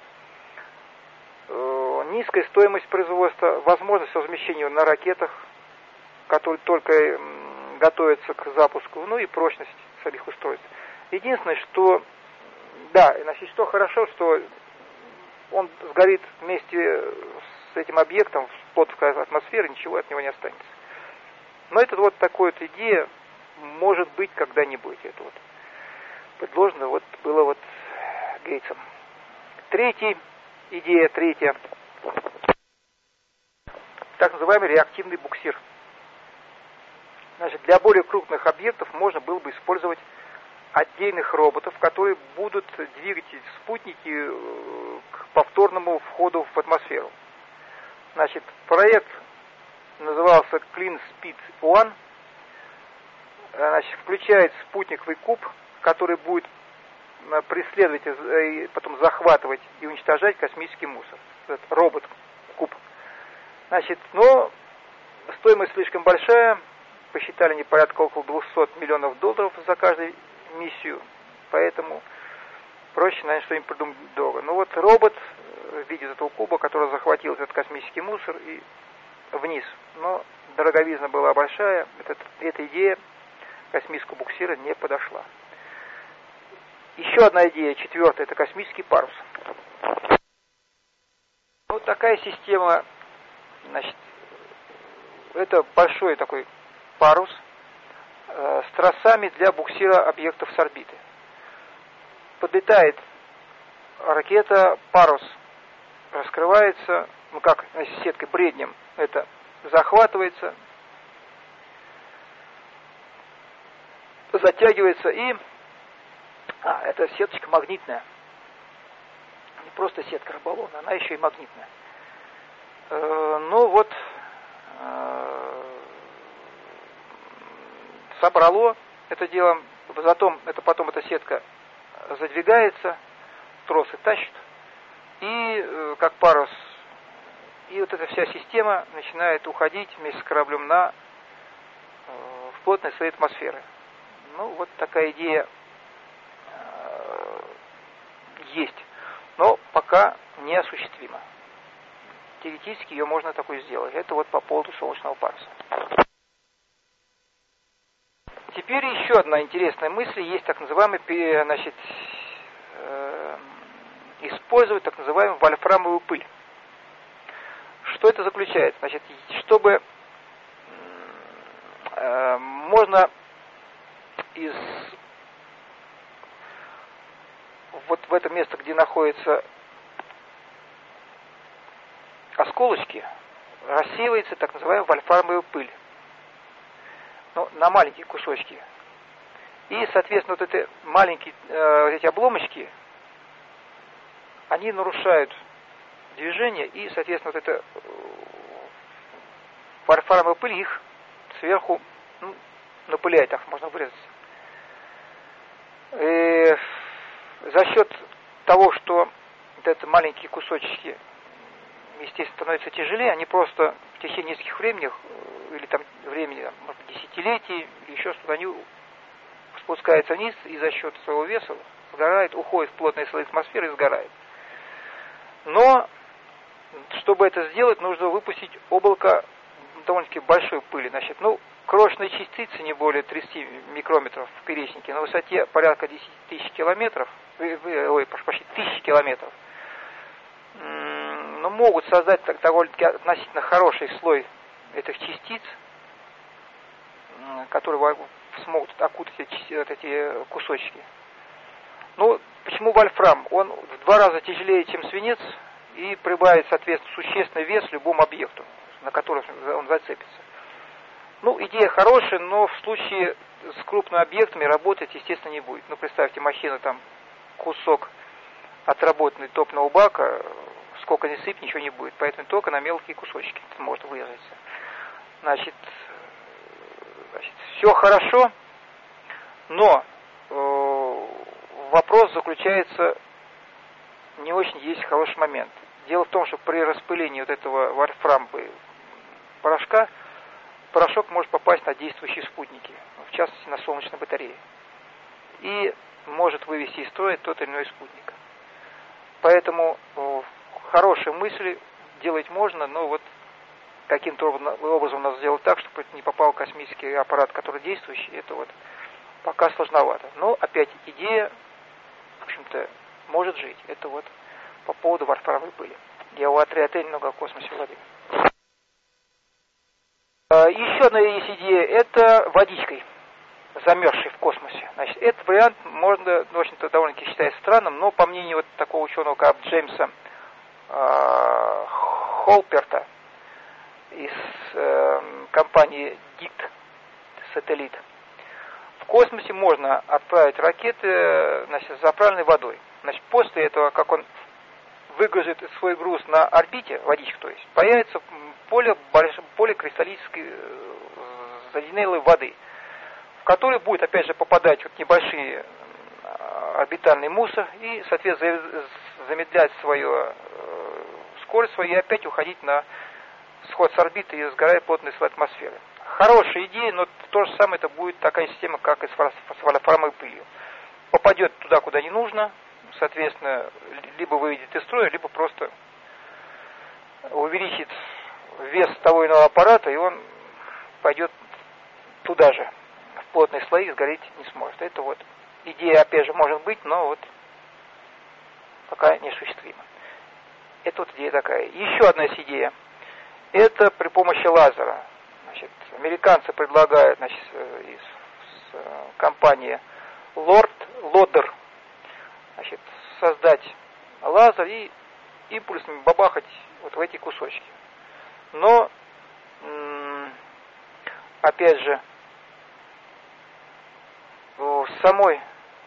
Э, низкая стоимость производства, возможность размещения на ракетах, которые только э, готовятся к запуску, ну и прочность самих устройств. Единственное, что, да, значит, что хорошо, что он сгорит вместе с этим объектом в плотной атмосфере, ничего от него не останется. Но это вот такая вот идея, может быть, когда-нибудь. Это вот предложено вот было вот Гейтсом. Третья идея, третья, так называемый реактивный буксир. Значит, для более крупных объектов можно было бы использовать отдельных роботов, которые будут двигать спутники к повторному входу в атмосферу. Значит, проект назывался Clean Speed один. Значит, включает спутниковый куб, который будет преследовать и потом захватывать и уничтожать космический мусор. Этот робот-куб. Значит, но стоимость слишком большая. Посчитали они порядка около двухсот миллионов долларов за каждую миссию. Поэтому проще, наверное, что-нибудь придумать дорого. Ну вот робот в виде этого куба, который захватил этот космический мусор и вниз. Но дороговизна была большая. Этот, эта идея космического буксира не подошла. Еще одна идея, четвертая, это космический парус. Вот такая система, значит, это большой такой парус э, с тросами для буксира объектов с орбиты. Подлетает ракета, парус раскрывается, ну как, значит, сеткой бреднем это захватывается, затягивается и... А, это сеточка магнитная. Не просто сетка рыболовная, она еще и магнитная. Э, ну вот, э, собрало это дело, затем это, потом эта сетка задвигается, тросы тащат, и э, как парус, и вот эта вся система начинает уходить вместе с кораблем на, э, в плотность своей атмосферы. Ну, вот такая идея э, есть, но пока неосуществима. Теоретически ее можно такой сделать. Это вот по поводу солнечного паруса. Теперь еще одна интересная мысль. Есть так называемый, значит, э, использовать так называемую вольфрамовую пыль. Что это заключается? Значит, чтобы э, можно из вот в это место, где находятся осколочки, рассеивается так называемая вольфрамовая пыль. Ну, на маленькие кусочки. И, соответственно, вот эти маленькие э, вот эти обломочки, они нарушают движение, и, соответственно, вот эта вольфрамовая пыль их сверху, ну, напыляет, так можно выразиться. И за счет того, что вот эти маленькие кусочки, естественно, становятся тяжелее, они просто в течение нескольких времени, или там времени, может быть, десятилетий, или еще что-то, они спускаются вниз и за счет своего веса сгорают, уходят в плотные слои атмосферы и сгорают. Но, чтобы это сделать, нужно выпустить облако довольно-таки большой пыли. Значит, ну, крошечные частицы не более тридцати микрометров в перечнике, на высоте порядка десять тысяч километров, ой, почти тысячи километров, но могут создать довольно-таки относительно хороший слой этих частиц, которые смогут окутать эти, вот эти кусочки. Ну, почему вольфрам? Он в два раза тяжелее, чем свинец, и прибавит, соответственно, существенный вес любому объекту, на который он зацепится. Ну, идея хорошая, но в случае с крупными объектами работать, естественно, не будет. Ну, представьте, махина там, кусок отработанный топного бака, сколько ни сыпь, ничего не будет. Поэтому только на мелкие кусочки это может выразиться. Значит, все хорошо, но э, вопрос заключается, не очень есть хороший момент. Дело в том, что при распылении вот этого вольфрамового порошка, порошок может попасть на действующие спутники, в частности на солнечные батареи, и может вывести из строя тот или иной спутник. Поэтому э, хорошие мысли делать можно, но вот каким-то образом надо сделать так, чтобы это не попал космический аппарат, который действующий, это вот пока сложновато. Но опять идея, в общем-то, может жить. Это вот по поводу вольфрамовой пыли. Я у Атриотель много о космосе владею. Еще одна есть идея, это водичкой, замерзшей в космосе. Значит, этот вариант можно, в общем-то, довольно-таки считается странным, но по мнению вот такого ученого, как Джеймса э, Холперта из э, компании дикт Сателлит, в космосе можно отправить ракеты, значит, с заправленной водой. Значит, после этого, как он выгрузит свой груз на орбите, водичка, то есть, появится поле, поле кристаллической заледенелой воды, в который будет, опять же, попадать вот небольшие орбитальный мусор и, соответственно, замедлять свою скорость свою и опять уходить на сход с орбиты и сгорая плотной слой атмосферы. Хорошая идея, но то же самое это будет такая система, как и с вольфрамовой пылью. Попадет туда, куда не нужно, соответственно, либо выведет из строя, либо просто увеличит вес того или иного аппарата, и он пойдет туда же, в плотные слои, и сгореть не сможет. Это вот идея, опять же, может быть, но вот пока неосуществима. Это вот идея такая. Еще одна идея. Это при помощи лазера. Значит, американцы предлагают, значит, из компании Lord Loader, значит, создать лазер и импульсами бабахать вот в эти кусочки. Но, опять же, самой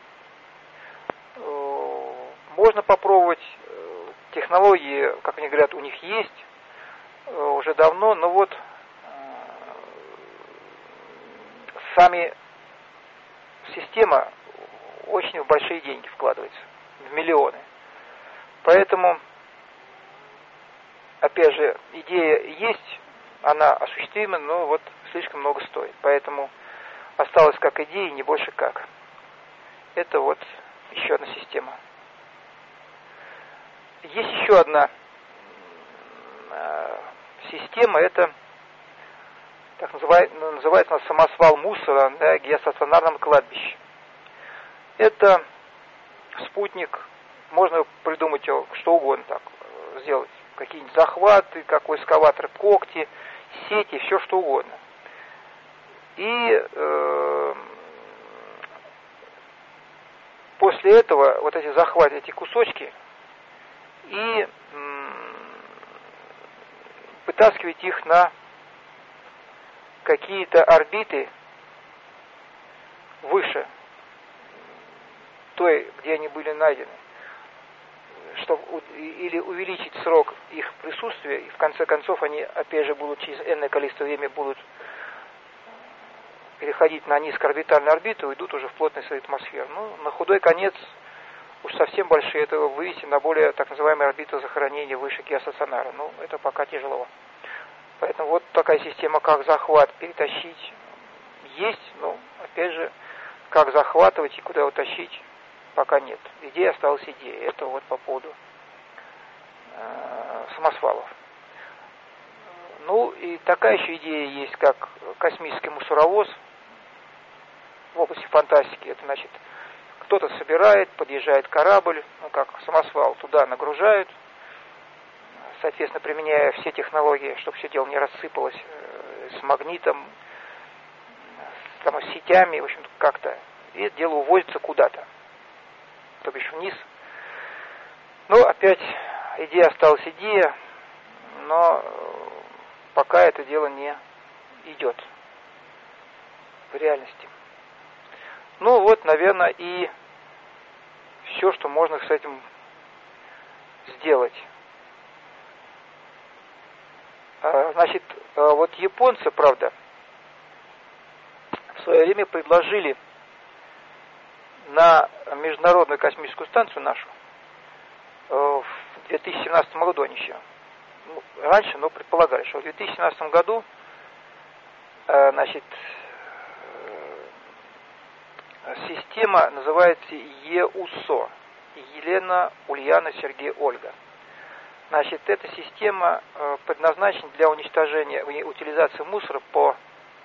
можно попробовать, технологии, как они говорят, у них есть уже давно, но вот сами система очень в большие деньги вкладывается, в миллионы. Поэтому, опять же, идея есть, она осуществима, но вот слишком много стоит. Поэтому осталось как идея, не больше как. Это вот еще одна система. Есть еще одна э, система, это так называется, называется самосвал мусора на геостационарном кладбище. Это спутник, можно придумать что угодно так сделать, какие-нибудь захваты, какой эскаватор, когти, сети, все что угодно. И э, после этого вот эти захваты, эти кусочки, и м, вытаскивать их на какие-то орбиты выше той, где они были найдены, чтобы или увеличить срок их присутствия, и в конце концов они, опять же, будут через энное количество времени будут переходить на низкоорбитальную орбиту и идут уже в плотной слой атмосферы. Ну, на худой конец уж совсем большие, это вывести на более так называемые орбиты захоронения выше геостационара. Ну, это пока тяжело. Поэтому вот такая система, как захват, перетащить, есть, но, опять же, как захватывать и куда утащить, пока нет. Идея осталась идеей. Это вот по поводу э, самосвалов. Ну, и такая еще идея есть, как космический мусоровоз в области фантастики. Это значит, кто-то собирает, подъезжает корабль, ну, как самосвал, туда нагружают, соответственно, применяя все технологии, чтобы все дело не рассыпалось, э, с магнитом, с, там, с сетями, в общем-то, как-то. И это дело увозится куда-то, то бишь вниз. Ну, опять, идея осталась идея, но пока это дело не идет в реальности. Ну, вот, наверное, и все, что можно с этим сделать. Значит, вот японцы, правда, в в свое время предложили на Международную космическую станцию нашу в две тысячи семнадцатом году они еще. Ну, раньше, но предполагали, что в две тысячи семнадцатом году значит, система называется ЕУСО. Елена, Ульяна, Сергей, Ольга. Значит, эта система предназначена для уничтожения, утилизации мусора по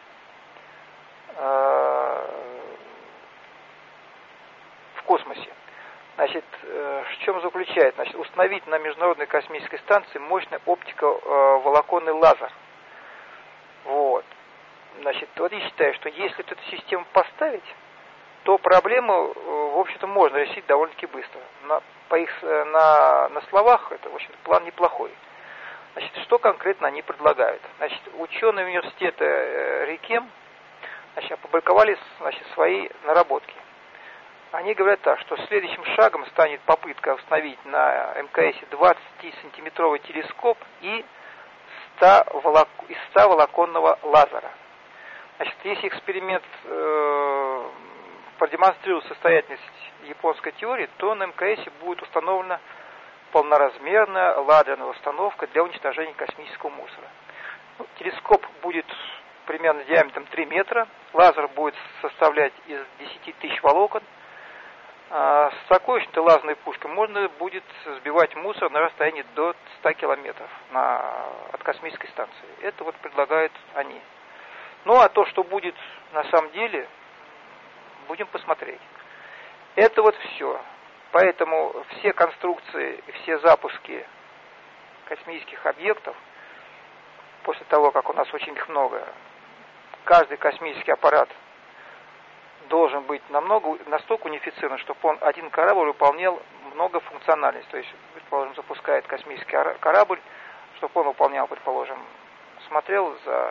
в космосе. Значит, в чем заключается? Значит, установить на Международной космической станции мощный оптиковолоконный лазер. Вот. Значит, вот я считаю, что если эту систему поставить, то проблему, в общем-то, можно решить довольно-таки быстро. На, по их, на, на словах это, в общем-то, план неплохой. Значит, что конкретно они предлагают? Значит, ученые университета РИКЕМ, значит, опубликовали, значит, свои наработки. Они говорят так, что следующим шагом станет попытка установить на МКСе двадцатисантиметровый телескоп и из ста волоконного лазера. Значит, если эксперимент э, продемонстрирует состоятельность японской теории, то на МКСе будет установлена полноразмерная лазерная установка для уничтожения космического мусора. Ну, телескоп будет примерно диаметром три метра, лазер будет составлять из десяти тысяч волокон. А с такой же лазерной пушкой можно будет сбивать мусор на расстоянии до ста километров на, от космической станции. Это вот предлагают они. Ну а то, что будет на самом деле, будем посмотреть. Это вот все. Поэтому все конструкции, все запуски космических объектов, после того, как у нас очень их много, каждый космический аппарат должен быть намного, настолько унифицирован, чтобы он один корабль выполнял много функциональностей. То есть, предположим, запускает космический корабль, чтобы он выполнял, предположим, смотрел за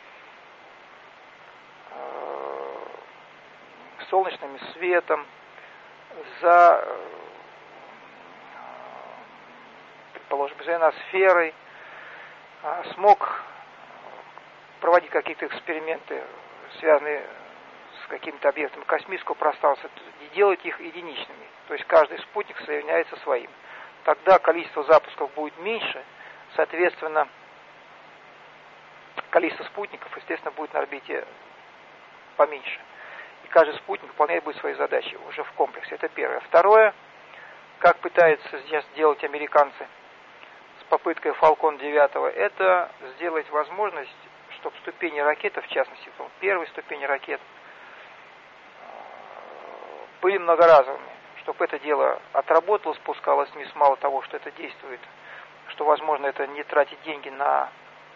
э, солнечным светом, за, э, предположим, за ионосферой, э, смог проводить какие-то эксперименты, связанные с каким-то объектом космического пространства, и делать их единичными. То есть каждый спутник соединяется своим. Тогда количество запусков будет меньше, соответственно, количество спутников, естественно, будет на орбите поменьше. И каждый спутник выполняет будет свои задачи уже в комплексе. Это первое. Второе, как пытаются сейчас делать американцы с попыткой Falcon девять, это сделать возможность, чтобы ступени ракеты, в частности, первой ступени ракет, были многоразовыми, чтобы это дело отработало, спускалось вниз, мало того, что это действует, что, возможно, это не тратить деньги на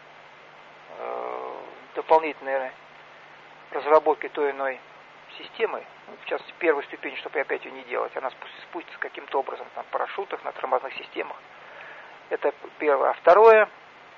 э, дополнительные разработки той или иной системы, ну, в частности, первой ступени, чтобы опять ее не делать, она спустится каким-то образом на парашютах, на тормозных системах. Это первое. А второе,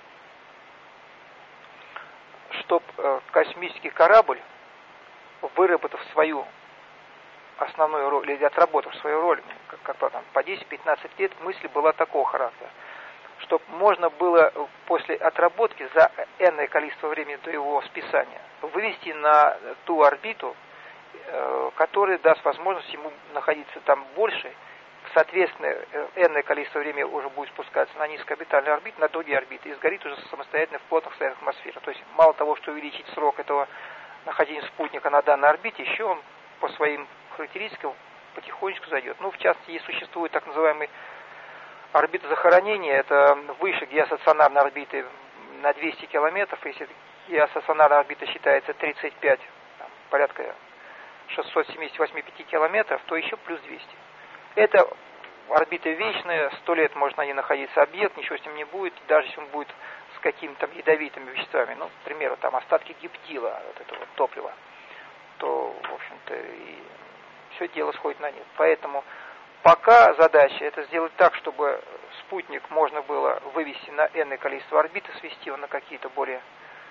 чтобы э, космический корабль, выработав свою основную роль, или отработав свою роль, как, как там, по десять-пятнадцать лет, мысль была такого характера, чтобы можно было после отработки за энное количество времени до его списания вывести на ту орбиту, э, которая даст возможность ему находиться там больше, соответственно, энное количество времени уже будет спускаться на низкоорбитальную орбиту, на другие орбиты, и сгорит уже самостоятельно в плотных слоях атмосферы. То есть мало того, что увеличить срок этого нахождения спутника на данной орбите, еще он по своим характеристикам потихонечку зайдет. Ну, в частности, и существует так называемый орбита захоронения, это выше геостационарной орбиты на двести километров, если геостационарная орбита считается тридцать пять, там, порядка шестьсот семьдесят восемь километров, то еще плюс двести. Это орбита вечная, сто лет может на ней находиться объект, ничего с ним не будет, даже если он будет с какими-то ядовитыми веществами, ну, к примеру, там остатки гептила, вот этого топлива, то, в общем-то, и все дело сходит на нет. Поэтому пока задача это сделать так, чтобы спутник можно было вывести на энное количество орбит и свести его на какие-то более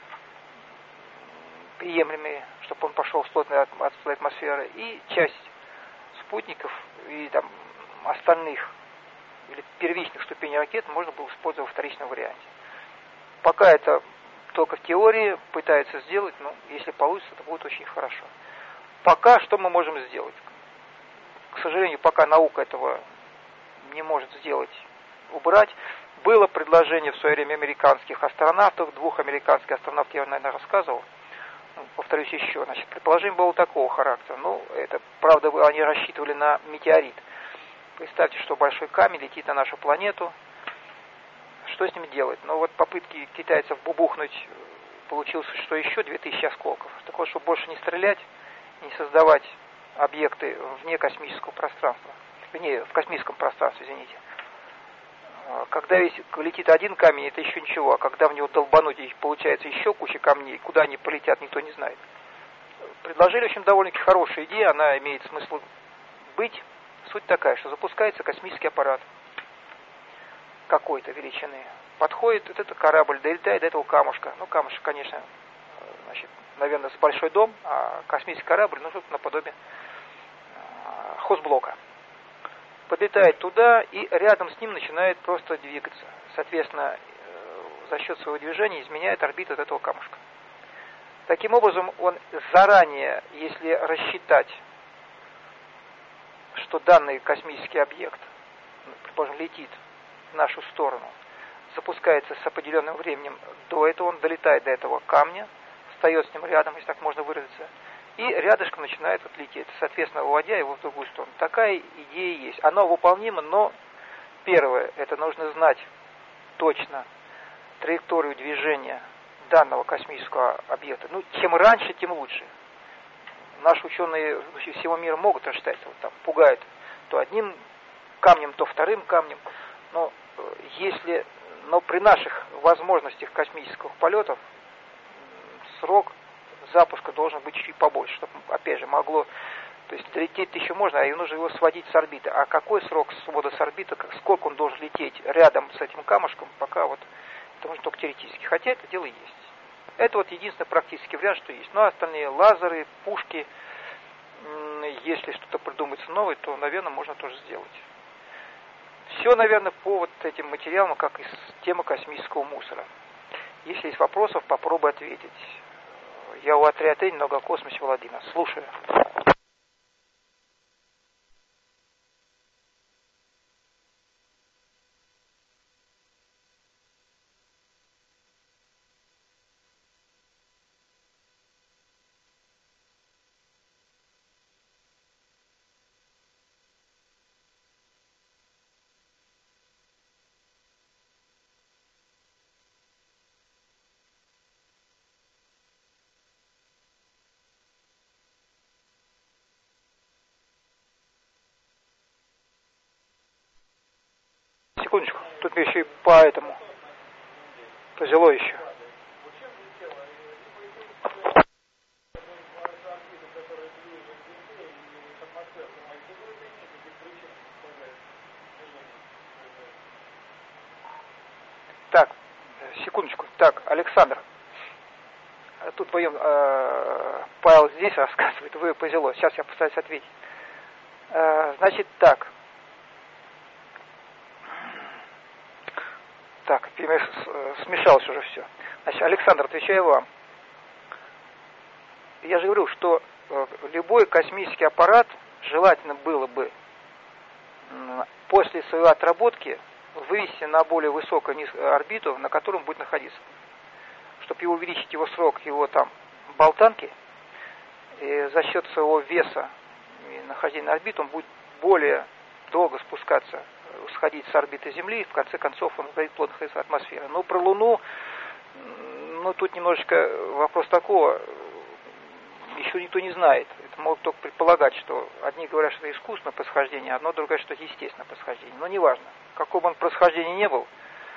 приемлемые, чтобы он пошел в плотную атмосферу, и часть спутников и там остальных или первичных ступеней ракет можно было использовать в вторичном варианте. Пока это только в теории пытаются сделать, но если получится, это будет очень хорошо. Пока что мы можем сделать? К сожалению, пока наука этого не может сделать, убрать. Было предложение в свое время американских астронавтов, двух американских астронавтов, я, наверное, рассказывал. Повторюсь еще, значит, предположение было такого характера. Ну, это, правда, они рассчитывали на метеорит. Представьте, что большой камень летит на нашу планету. Что с ним делать? Ну, вот попытки китайцев бубухнуть, получилось, что еще две тысячи осколков. Так вот, чтобы больше не стрелять, не создавать объекты вне космического пространства. Вне, в космическом пространстве, извините. Когда весь летит один камень, это еще ничего, а когда в него долбануть, и получается еще куча камней, куда они полетят, никто не знает. Предложили, в общем, довольно-таки хорошая идея, она имеет смысл быть. Суть такая, что запускается космический аппарат какой-то величины. Подходит вот этот корабль, долетает до этого камушка. Ну, камушек, конечно, значит, наверное, с большой дом, а космический корабль, ну, что-то наподобие хозблока. Подлетает туда и рядом с ним начинает просто двигаться. Соответственно, за счет своего движения изменяет орбиту от этого камушка. Таким образом, он заранее, если рассчитать, что данный космический объект, предположим, летит в нашу сторону, запускается с определенным временем до этого, он долетает до этого камня, встает с ним рядом, если так можно выразиться, и рядышком начинает вот лететь, соответственно, уводя его в другую сторону. Такая идея есть. Она выполнима, но первое, это нужно знать точно траекторию движения данного космического объекта. Ну, чем раньше, тем лучше. Наши ученые всего мира могут рассчитать, вот там пугают то одним камнем, то вторым камнем. Но если, но при наших возможностях космических полетов срок запуска должен быть чуть побольше, чтобы, опять же, могло, то есть долететь-то еще можно, а и нужно его сводить с орбиты. А какой срок свода с орбиты, сколько он должен лететь рядом с этим камушком, пока вот, это можно только теоретически. Хотя это дело есть. Это вот единственный практический вариант, что есть. Ну, а остальные лазеры, пушки, если что-то придумается новое, то, наверное, можно тоже сделать. Все, наверное, по вот этим материалам, как из темы космического мусора. Если есть вопросы, попробуй ответить. Я у отряда немного о космосе, Владимир. Слушаю. Секундочку, тут мне еще и по этому позело еще. Так, секундочку. Так, Александр. Тут воем, э, Павел здесь рассказывает, вы позело. Сейчас я постараюсь ответить. Э, значит так. Так, смешалось уже все. Значит, Александр, отвечаю вам. Я же говорю, что любой космический аппарат желательно было бы после своей отработки вывести на более высокую орбиту, на котором будет находиться. Чтобы его увеличить его срок, его там болтанки, и за счет своего веса и нахождения на орбите он будет более долго спускаться, сходить с орбиты Земли, и в конце концов он будет плотно находиться в атмосфере. Но про Луну, ну тут немножечко вопрос такого, еще никто не знает. Это могут только предполагать, что одни говорят, что это искусственное происхождение, а одно другое, что это естественное происхождение. Но неважно, какого бы он происхождения не был,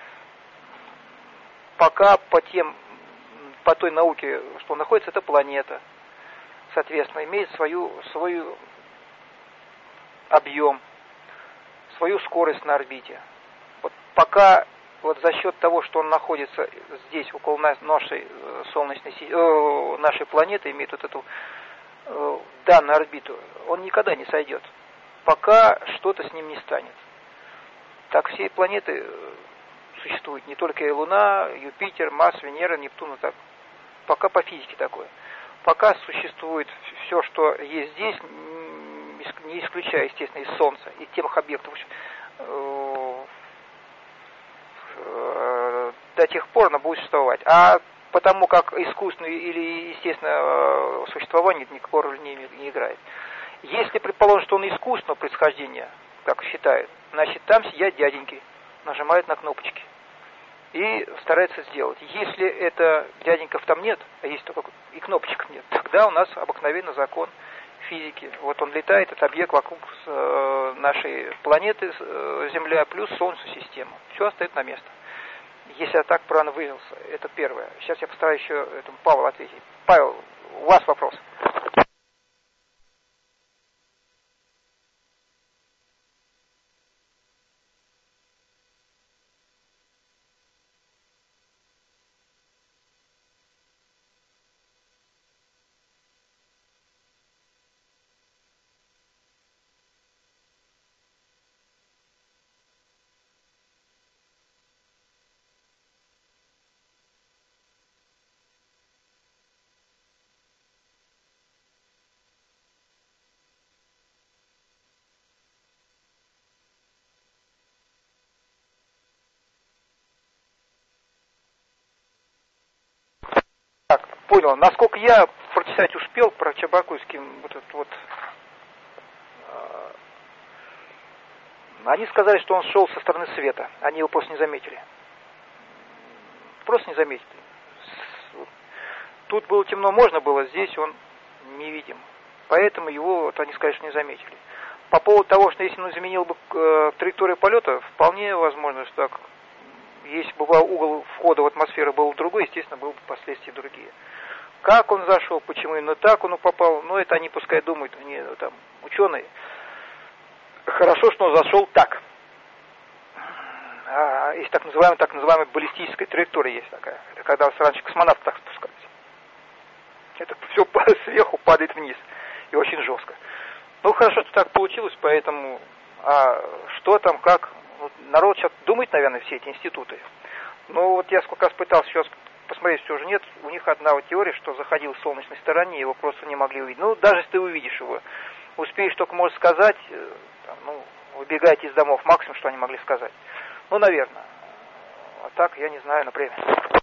пока по тем, по той науке, что он находится, это планета, соответственно, имеет свою, свою объем, свою скорость на орбите. Вот пока вот за счет того, что он находится здесь, около нашей солнечной э, нашей планеты, имеет вот эту э, данную орбиту, он никогда не сойдет, пока что-то с ним не станет. Так все планеты существует не только и Луна, Юпитер, Марс, Венера, Нептун, так. Пока по физике такое. Пока существует все, что есть здесь, не исключая, естественно, из Солнца, и тех объектов, до тех пор оно будет существовать. А потому как искусственное или естественное существование никакой роли не, не играет. Если предположим, что он искусственного происхождения, как считают, значит там сидят дяденьки, нажимают на кнопочки и стараются сделать. Если это дяденьков там нет, а есть только и кнопочек нет, тогда у нас обыкновенный закон физики. Вот он летает, этот объект вокруг нашей планеты Земля плюс Солнечную систему. Все остается на место. Если я так правильно выразился, это первое. Сейчас я постараюсь еще этому Павлу ответить. Павел, у вас вопрос. Так, понял. Насколько я прочитать успел про Чебакуйский, вот этот вот, э, они сказали, что он шел со стороны света. Они его просто не заметили. Просто не заметили. Тут было темно, можно было, здесь он невидим. Поэтому его, вот они сказали, что не заметили. По поводу того, что если он изменил бы э, траекторию полета, вполне возможно, что так. Если бы угол входа в атмосферу был другой, естественно, были бы последствия другие. Как он зашел, почему именно так он попал, ну это они пускай думают, они там ученые. Хорошо, что он зашел так. А, есть так называемая, так называемая баллистическая траектория есть такая. Это когда раньше космонавты так спускались. Это все сверху падает вниз. И очень жестко. Ну хорошо, что так получилось, поэтому а что там, как... Вот народ сейчас думает, наверное, все эти институты. Но вот я сколько раз пытался сейчас посмотреть, все же нет. У них одна вот теория, что заходил с солнечной стороны, его просто не могли увидеть. Ну, даже если ты увидишь его, успеешь только, можешь сказать, там, ну, выбегайте из домов, максимум, что они могли сказать. Ну, наверное. А так, я не знаю, например.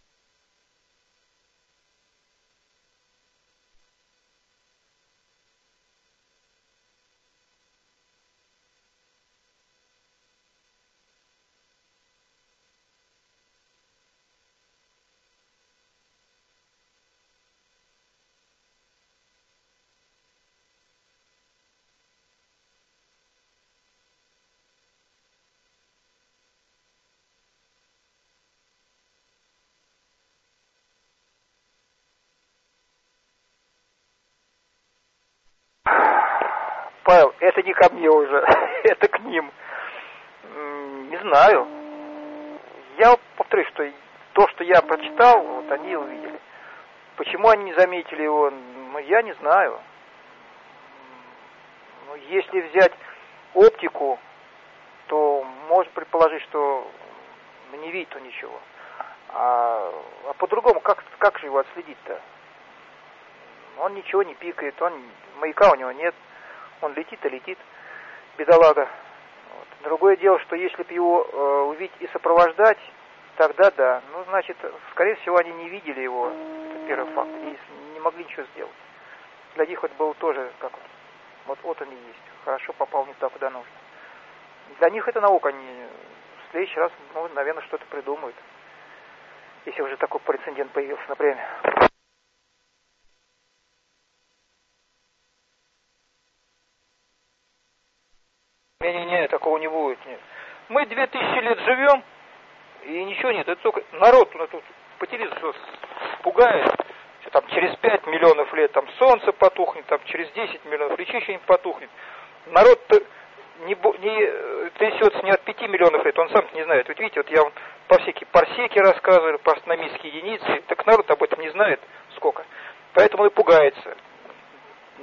Павел, это не ко мне уже, это к ним. Не знаю. Я повторюсь, что то, что я прочитал, вот они увидели. Почему они не заметили его, ну, я не знаю. Ну, если взять оптику, то можно предположить, что не видит он ничего. А, а по-другому, как, как же его отследить-то? Он ничего не пикает, он, маяка у него нет. Он летит и летит, бедолага. Вот. Другое дело, что если бы его э, увидеть и сопровождать, тогда да. Ну, значит, скорее всего, они не видели его, это первый факт, и не могли ничего сделать. Для них это было тоже, как вот, вот, вот они есть. Хорошо, попал не туда, куда нужно. Для них это наука, они в следующий раз, ну, наверное, что-то придумают. Если уже такой прецедент появился, например. Не-не-не, такого не будет, нет. Мы две тысячи лет живем, и ничего нет. Это только народ ну, тут по телевизору пугает. Что там через пять миллионов лет там солнце потухнет, там через десять миллионов лет еще что-нибудь потухнет. Народ-то не, не трясется не от пяти миллионов лет, он сам не знает. Вот видите, вот я вам по всякие парсеки рассказываю, по астрономические единицы, так народ об этом не знает сколько. Поэтому и пугается.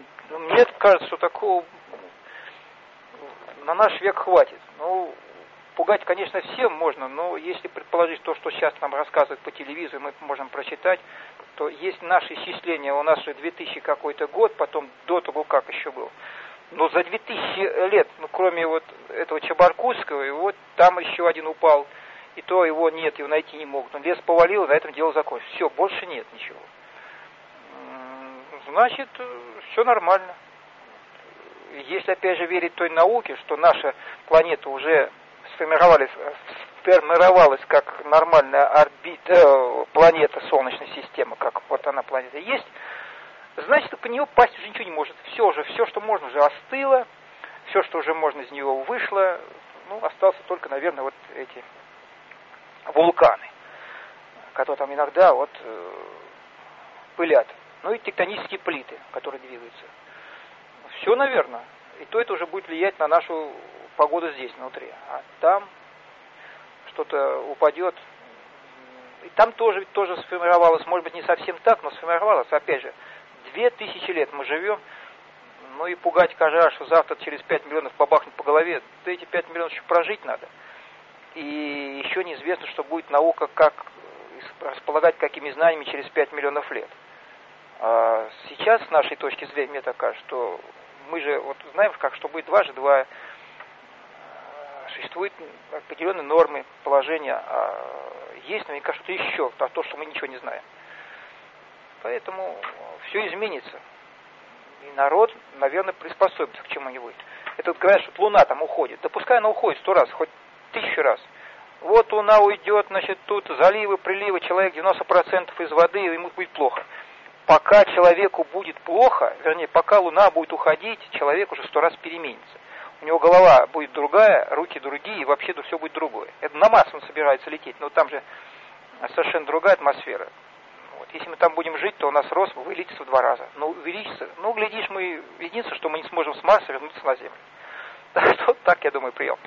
Мне кажется, что такого на наш век хватит. Ну, пугать, конечно, всем можно, но если предположить то, что сейчас нам рассказывают по телевизору, мы можем прочитать, то есть наши исчисления, у нас же две тысячи какой-то год, потом до того, как еще был. Но за две тысячи лет, ну, кроме вот этого Чебаркульского, и вот там еще один упал, и то его нет, его найти не могут. Он лес повалил, и на этом дело закончилось. Все, больше нет ничего. Значит, все нормально. Если, опять же, верить той науке, что наша планета уже сформировалась, сформировалась как нормальная орбита, э, планета Солнечной системы, как вот она планета есть, значит, по нее пасть уже ничего не может. Все уже, все, что можно, уже остыло, все, что уже можно из него вышло, ну, остался только, наверное, вот эти вулканы, которые там иногда вот э, пылят. Ну и тектонические плиты, которые двигаются. Все, наверное. И то это уже будет влиять на нашу погоду здесь, внутри. А там что-то упадет. И там тоже ведь тоже сформировалось, может быть, не совсем так, но сформировалось, опять же, две тысячи лет мы живем, ну и пугать каждый раз, что завтра через пять миллионов побахнет по голове, да эти пять миллионов еще прожить надо. И еще неизвестно, что будет наука, как располагать какими знаниями через пять миллионов лет. А сейчас, с нашей точки зрения, мне так кажется, что мы же вот знаем, как, что будет дважды два, существуют определенные нормы, положения, а есть, но мне кажется, что еще, а то, что мы ничего не знаем. Поэтому все изменится. И народ, наверное, приспособится к чему-нибудь. Это вот говорят, что Луна там уходит. Да пускай она уходит сто раз, хоть тысячу раз. Вот Луна уйдет, значит, тут заливы, приливы, человек девяносто процентов из воды, и ему будет плохо. Пока человеку будет плохо, вернее, пока Луна будет уходить, человек уже сто раз переменится. У него голова будет другая, руки другие, и вообще все будет другое. Это на Марс он собирается лететь, но там же совершенно другая атмосфера. Вот. Если мы там будем жить, то у нас рост увеличится в два раза. Ну, увеличится, ну, глядишь, мы, единственное, что мы не сможем с Марса вернуться на Землю. Так что, так, я думаю, прием.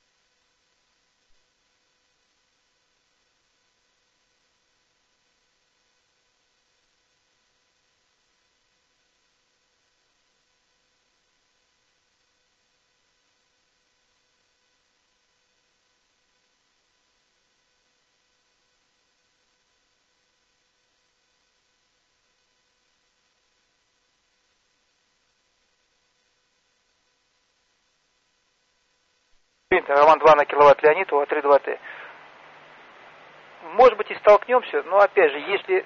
Роман два на киловатт Леонид, УА три два Т. Может быть и столкнемся, но опять же, если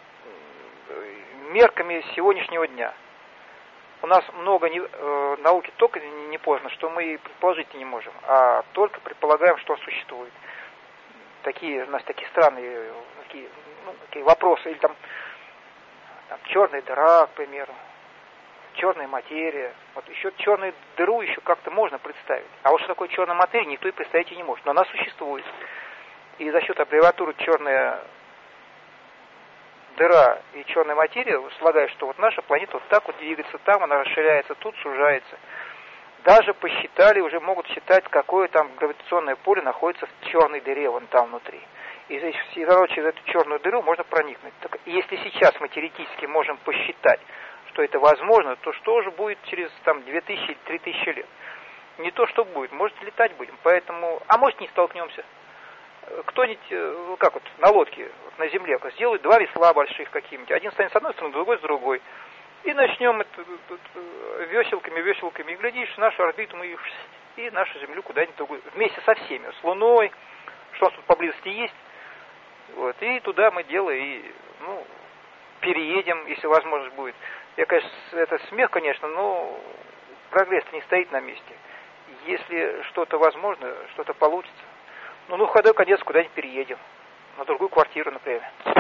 мерками сегодняшнего дня. У нас много не, э, науки только не поздно, что мы и предположить не можем, а только предполагаем, что существует. Такие у нас такие странные такие, ну, такие вопросы, или там, там черная дыра, к примеру, черная материя. Вот еще черную дыру еще как-то можно представить. А вот что такое черная материя, никто и представить и не может. Но она существует. И за счет аббревиатуры черная дыра и черная материя слагают, что вот наша планета вот так вот двигается там, она расширяется, тут сужается. Даже посчитали, уже могут считать, какое там гравитационное поле находится в черной дыре, вон там внутри. И здесь, через эту черную дыру можно проникнуть. Так, если сейчас мы теоретически можем посчитать, что это возможно, то что же будет через там две тысячи - три тысячи лет? Не то, что будет, может летать будем. Поэтому, а может не столкнемся. Кто-нибудь, как вот на лодке, вот на земле, сделают два весла больших какие-нибудь. Один станет с одной стороны, другой с другой. И начнем это, это, веселками, веселками. И глядишь, нашу орбиту мы и нашу Землю куда-нибудь другую. Вместе со всеми, с Луной, что у нас тут поблизости есть. Вот, и туда мы дело и, ну, переедем, если возможность будет. Я, конечно, это смех, конечно, но прогресс не стоит на месте. Если что-то возможно, что-то получится, ну, ну, в ходу конец куда-нибудь переедем. На другую квартиру, например.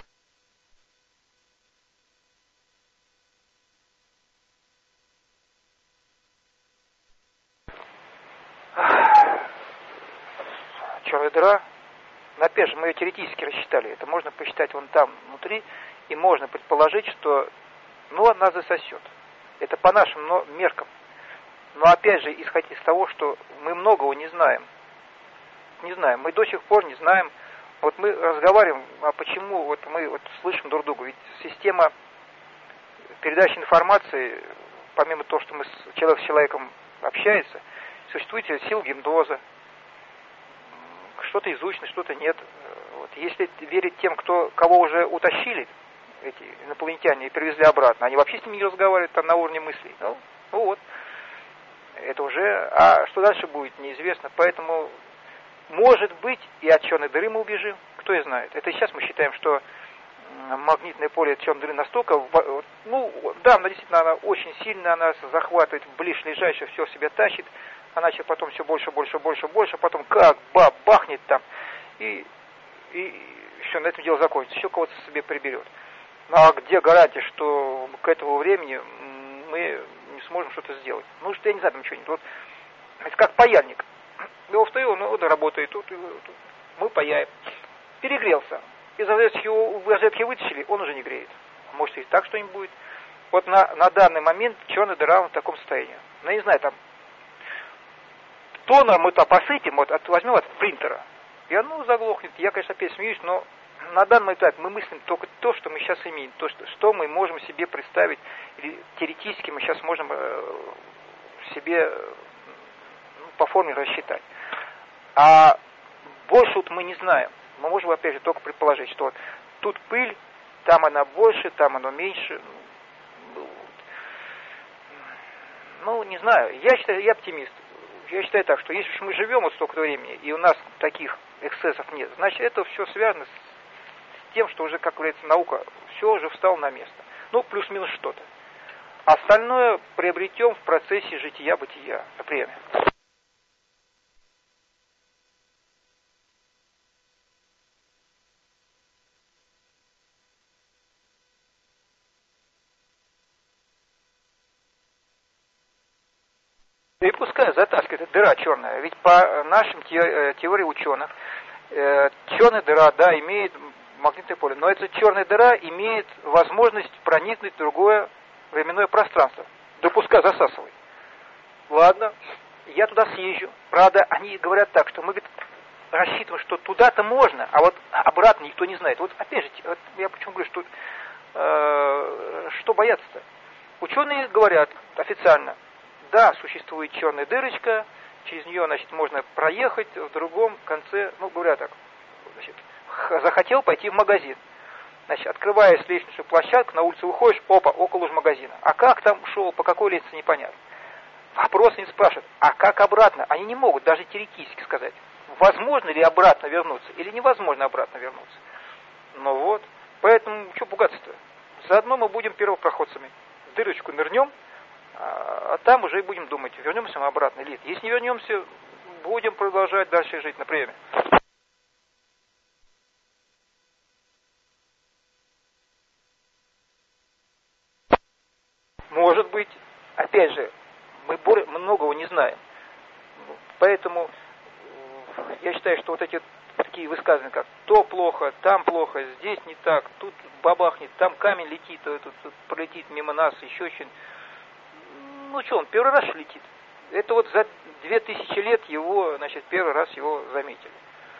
Черная дыра. Но опять же, мы ее теоретически рассчитали. Это можно посчитать вон там, внутри. И можно предположить, что, ну, она засосет. Это по нашим но, меркам. Но опять же, исходя из того, что мы многого не знаем. Не знаем. Мы до сих пор не знаем. Вот мы разговариваем, а почему вот мы вот слышим друг друга. Ведь система передачи информации, помимо того, что мы с, человек с человеком общается, существует сила гипноза. что-то изучено, что-то нет. Вот. Если верить тем, кто, кого уже утащили, эти инопланетяне, и привезли обратно, они вообще с ними не разговаривают там на уровне мыслей. Ну, ну вот. Это уже... А что дальше будет, неизвестно. Поэтому, может быть, и от черной дыры мы убежим. Кто и знает. Это сейчас мы считаем, что магнитное поле черной дыры настолько... Ну, да, она действительно она очень сильно, она захватывает ближайшее, все в себя тащит. Она сейчас потом все больше, больше, больше, больше. Потом как баб, бахнет там. И, и все, на этом дело закончится. Еще кого-то себе приберет. Ну, а где гарантия, что к этому времени мы не сможем что-то сделать? Ну, что я не знаю, там что-нибудь. Вот, это как паяльник. Его встаю, ну, вот работает, тут, тут. Мы паяем. Перегрелся. Из розетки его, розетки вытащили, он уже не греет. Может, и так что-нибудь будет. Вот на, на данный момент черная дыра в таком состоянии. Ну, я не знаю, там, тонер мы-то посытим, вот, от, возьмем от принтера, и оно заглохнет. Я, конечно, опять смеюсь, но на данном этапе мы мыслим только то, что мы сейчас имеем, то, что, что мы можем себе представить, или теоретически мы сейчас можем э, себе ну, по форме рассчитать. А больше вот мы не знаем. Мы можем, опять же, только предположить, что вот тут пыль, там она больше, там она меньше. Ну, не знаю. Я считаю, я оптимист. Я считаю так, что если мы живем вот столько времени, и у нас таких эксцессов нет, значит, это все связано с тем, что уже, как говорится, наука, все уже встало на место. Ну, плюс-минус что-то. Остальное приобретем в процессе жития-бытия. Например. И пускай затаскивает, это дыра черная. Ведь по нашим те, теориям ученых, э, черная дыра, да, имеет магнитное поле, но эта черная дыра имеет возможность проникнуть в другое временное пространство. Да пускай засасывает. Ладно, я туда съезжу. Правда, они говорят так, что мы, говорит, рассчитываем, что туда-то можно, а вот обратно никто не знает. Вот опять же, вот я почему говорю, что э, что бояться-то? Ученые говорят официально, да, существует черная дырочка, через нее, значит, можно проехать в другом конце, ну, говоря так, значит, захотел пойти в магазин. Значит, открываешь лестничную площадку, на улицу выходишь, опа, около уж магазина. А как там шел, по какой лестнице, непонятно. Вопрос не спрашивают, а как обратно? Они не могут даже теоретически сказать, возможно ли обратно вернуться или невозможно обратно вернуться. Ну вот, поэтому, что пугаться-то? Заодно мы будем первопроходцами. В дырочку нырнем, а там уже и будем думать, вернемся мы обратно или нет. Если не вернемся, будем продолжать дальше жить на приеме. Может быть, опять же, мы многого не знаем. Поэтому я считаю, что вот эти такие высказывания, как то плохо, там плохо, здесь не так, тут бабахнет, там камень летит, тут, тут пролетит мимо нас, еще что-нибудь. Ну что, он первый раз летит. Это вот за две тысячи лет его, значит, первый раз его заметили.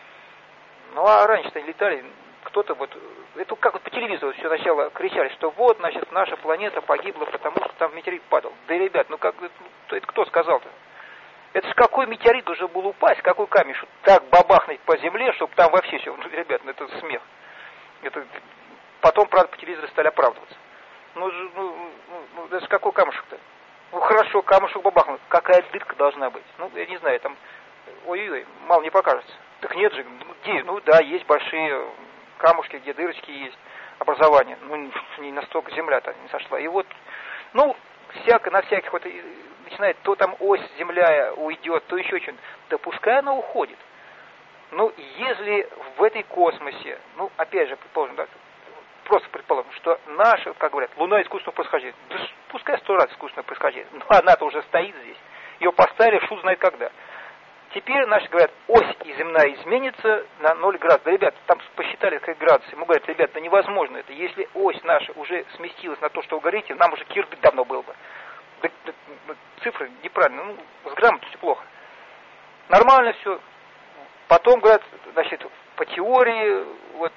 Ну а раньше-то летали, кто-то вот, это как вот по телевизору все сначала кричали, что вот, значит, наша планета погибла, потому что там метеорит падал. Да, ребят, ну как, это кто сказал-то? Это ж какой метеорит должен был упасть, какой камень, чтобы так бабахнуть по земле, чтобы там вообще все, ну, ребят, ну это смех. Это потом, правда, по телевизору стали оправдываться. Ну, ну, ну, ну это ж какой камушек-то? Ну хорошо, камушек бабахнул. Какая дырка должна быть? Ну, я не знаю, там, ой-ой, мало не покажется. Так нет же, где? Ну да, есть большие камушки, где дырочки есть, образование. Ну, не настолько земля-то не сошла. И вот, ну, всяко, на всяких вот, начинает, то там ось земля уйдет, то еще что-нибудь. Да пускай она уходит. Ну, если в этой космосе, ну, опять же, предположим, да, просто предположим, что наша, как говорят, Луна искусственного происхождения. Да пускай сто раз искусственное происхождение. Но она-то уже стоит здесь. Ее поставили, шут знает когда. Теперь, наши говорят, ось и земная изменится на ноль градусов. Да, ребят, там посчитали как градусы. Ему говорят, ребят, да невозможно это. Если ось наша уже сместилась на то, что вы говорите, нам уже кирдык давно был бы. Да, да, цифры неправильно. Ну, с грамотностью плохо. Нормально все. Потом, говорят, значит, по теории, вот,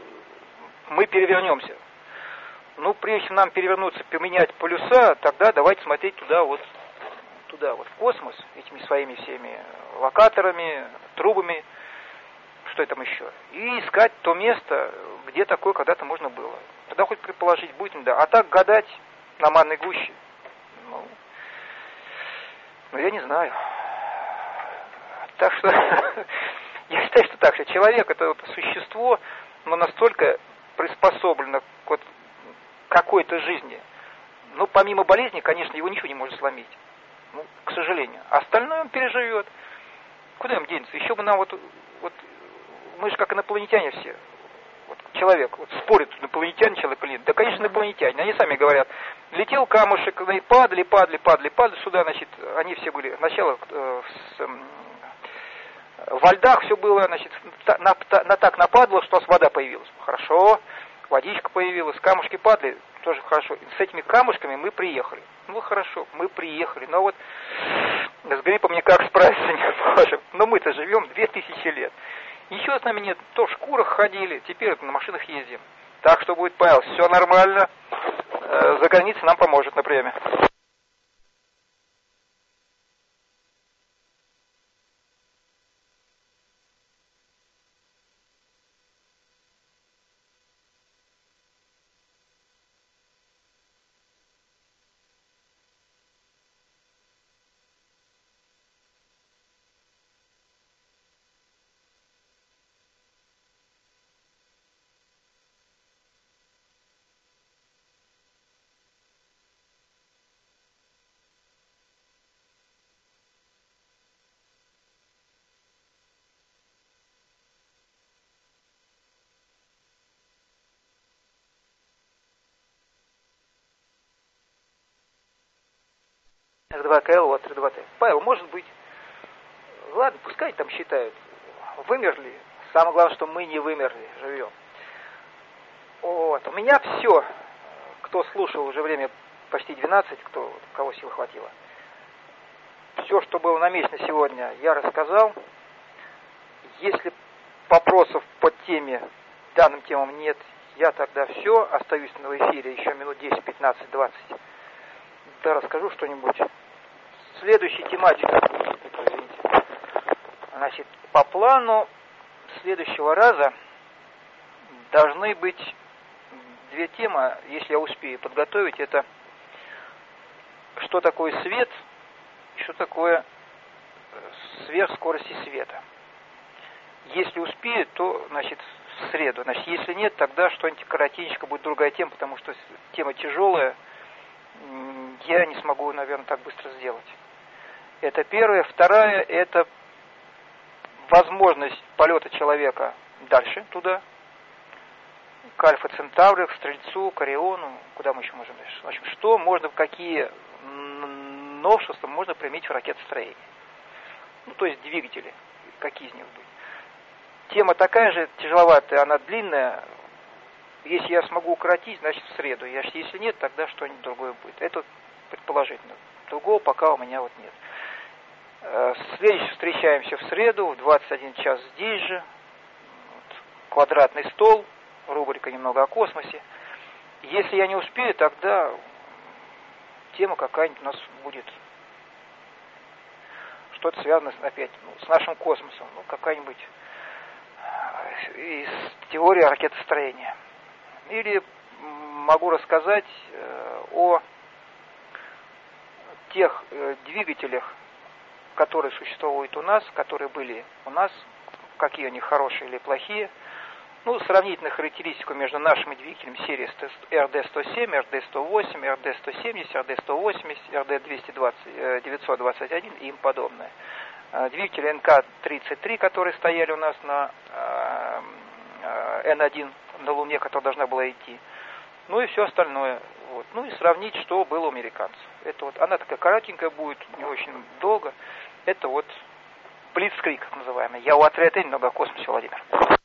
мы перевернемся. Ну, прежде чем нам перевернуться, поменять полюса, тогда давайте смотреть туда вот, туда вот, в космос, этими своими всеми локаторами, трубами. что там еще, и искать то место, где такое когда-то можно было. Тогда хоть предположить будет, да. А так гадать на манной гуще, ну, ну я не знаю. Так что я считаю, что так, что человек это вот существо, но настолько приспособлено к вот какой-то жизни. Ну, помимо болезни, конечно, его ничего не может сломить. Ну, к сожалению. Остальное он переживет. Куда им денется? Еще бы нам вот, вот мы же как инопланетяне все. Вот человек, вот спорит, инопланетяне человек или нет. Да, конечно, инопланетяне. Они сами говорят, летел камушек, они падали, падали, падали, падали сюда, значит, они все были, сначала э, с, э, во льдах все было, значит, на, на, на так нападало, что у нас вода появилась. Хорошо, водичка появилась, камушки падали, тоже хорошо. С этими камушками мы приехали. Ну, хорошо, мы приехали, но вот с гриппом никак справиться не можем. Но мы-то живем две тысячи лет. Ничего с нами нет, то в шкурах ходили, теперь на машинах ездим. Так что будет, Павел, все нормально, за границей нам поможет на премии. эр два ка эл, вот эр два тэ. Павел, может быть, ладно, пускай там считают, вымерли. Самое главное, что мы не вымерли, живем. Вот, у меня все, кто слушал уже время почти двенадцать, кто, кого сил хватило. Все, что было намечено сегодня, я рассказал. Если вопросов по теме, данным темам нет, я тогда все, остаюсь на эфире еще минут десять, пятнадцать, двадцать. Да расскажу что-нибудь. Следующая тематика, извините. Значит, по плану следующего раза должны быть две темы, если я успею подготовить. Это что такое свет, и что такое сверхскорости света. Если успею, то, значит, в среду. Значит, если нет, тогда что-нибудь коротенько будет другая тема, потому что тема тяжелая, я не смогу, наверное, так быстро сделать. Это первое. Вторая, это возможность полета человека дальше туда, к Альфа Центавру, к Стрельцу, к Ориону, куда мы еще можем дальше. В общем, что можно, какие новшества можно применить в ракетостроении. Ну, то есть двигатели, какие из них будут. Тема такая же, тяжеловатая, она длинная. Если я смогу укоротить, значит в среду. Если нет, тогда что-нибудь другое будет. Это предположительно. Другого пока у меня вот нет. Следующий встречаемся в среду в двадцать один час здесь же. Вот. Квадратный стол, рубрика немного о космосе. Если я не успею, тогда тема какая-нибудь у нас будет. Что-то связано опять ну, с нашим космосом. Ну, какая-нибудь из теории ракетостроения. Или могу рассказать э, о тех э, двигателях, которые существуют у нас, которые были у нас, какие они хорошие или плохие. Ну, сравнительную характеристику между нашими двигателями серии эр дэ сто семь, эр дэ сто восемь, эр дэ сто семьдесят, эр дэ сто восемьдесят, эр дэ девятьсот двадцать один и им подобное. Двигатели эн ка тридцать три, которые стояли у нас на эн один, на Луне, которая должна была идти. Ну и все остальное. Вот. Ну и сравнить, что было у американцев. Это вот, она такая коротенькая будет, не очень долго. Это вот блицкриг, так называемый. Я у отряда немного о космосе, Владимир.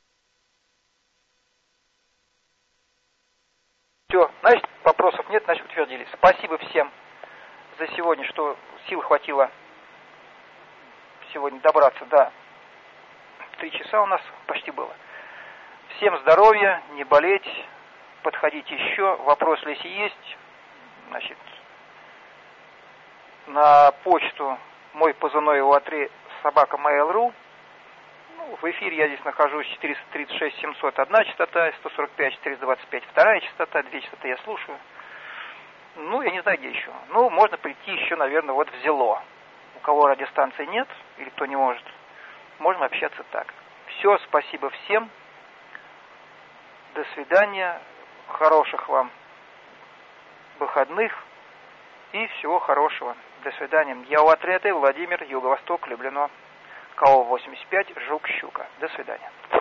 Все, значит, вопросов нет, значит, утвердились. Спасибо всем за сегодня, что сил хватило сегодня добраться до три часа у нас почти было. Всем здоровья, не болеть, подходите еще. Вопросы, если есть, значит, на почту мой позывной у три собака mail точка ру. Ну, Ну, в эфире я здесь нахожусь, четыреста тридцать шесть семьсот одна частота, сто сорок пять четыреста двадцать пять вторая частота, две частоты я слушаю. Ну, я не знаю, где еще. Ну, можно прийти еще, наверное, вот в Зело. У кого радиостанции нет, или кто не может, можно общаться так. Все, спасибо всем. До свидания. Хороших вам выходных и всего хорошего. До свидания. Я у отряда Владимир, Юго-Восток, Люблино. КАО восемьдесят пять, Жук, Щука. До свидания.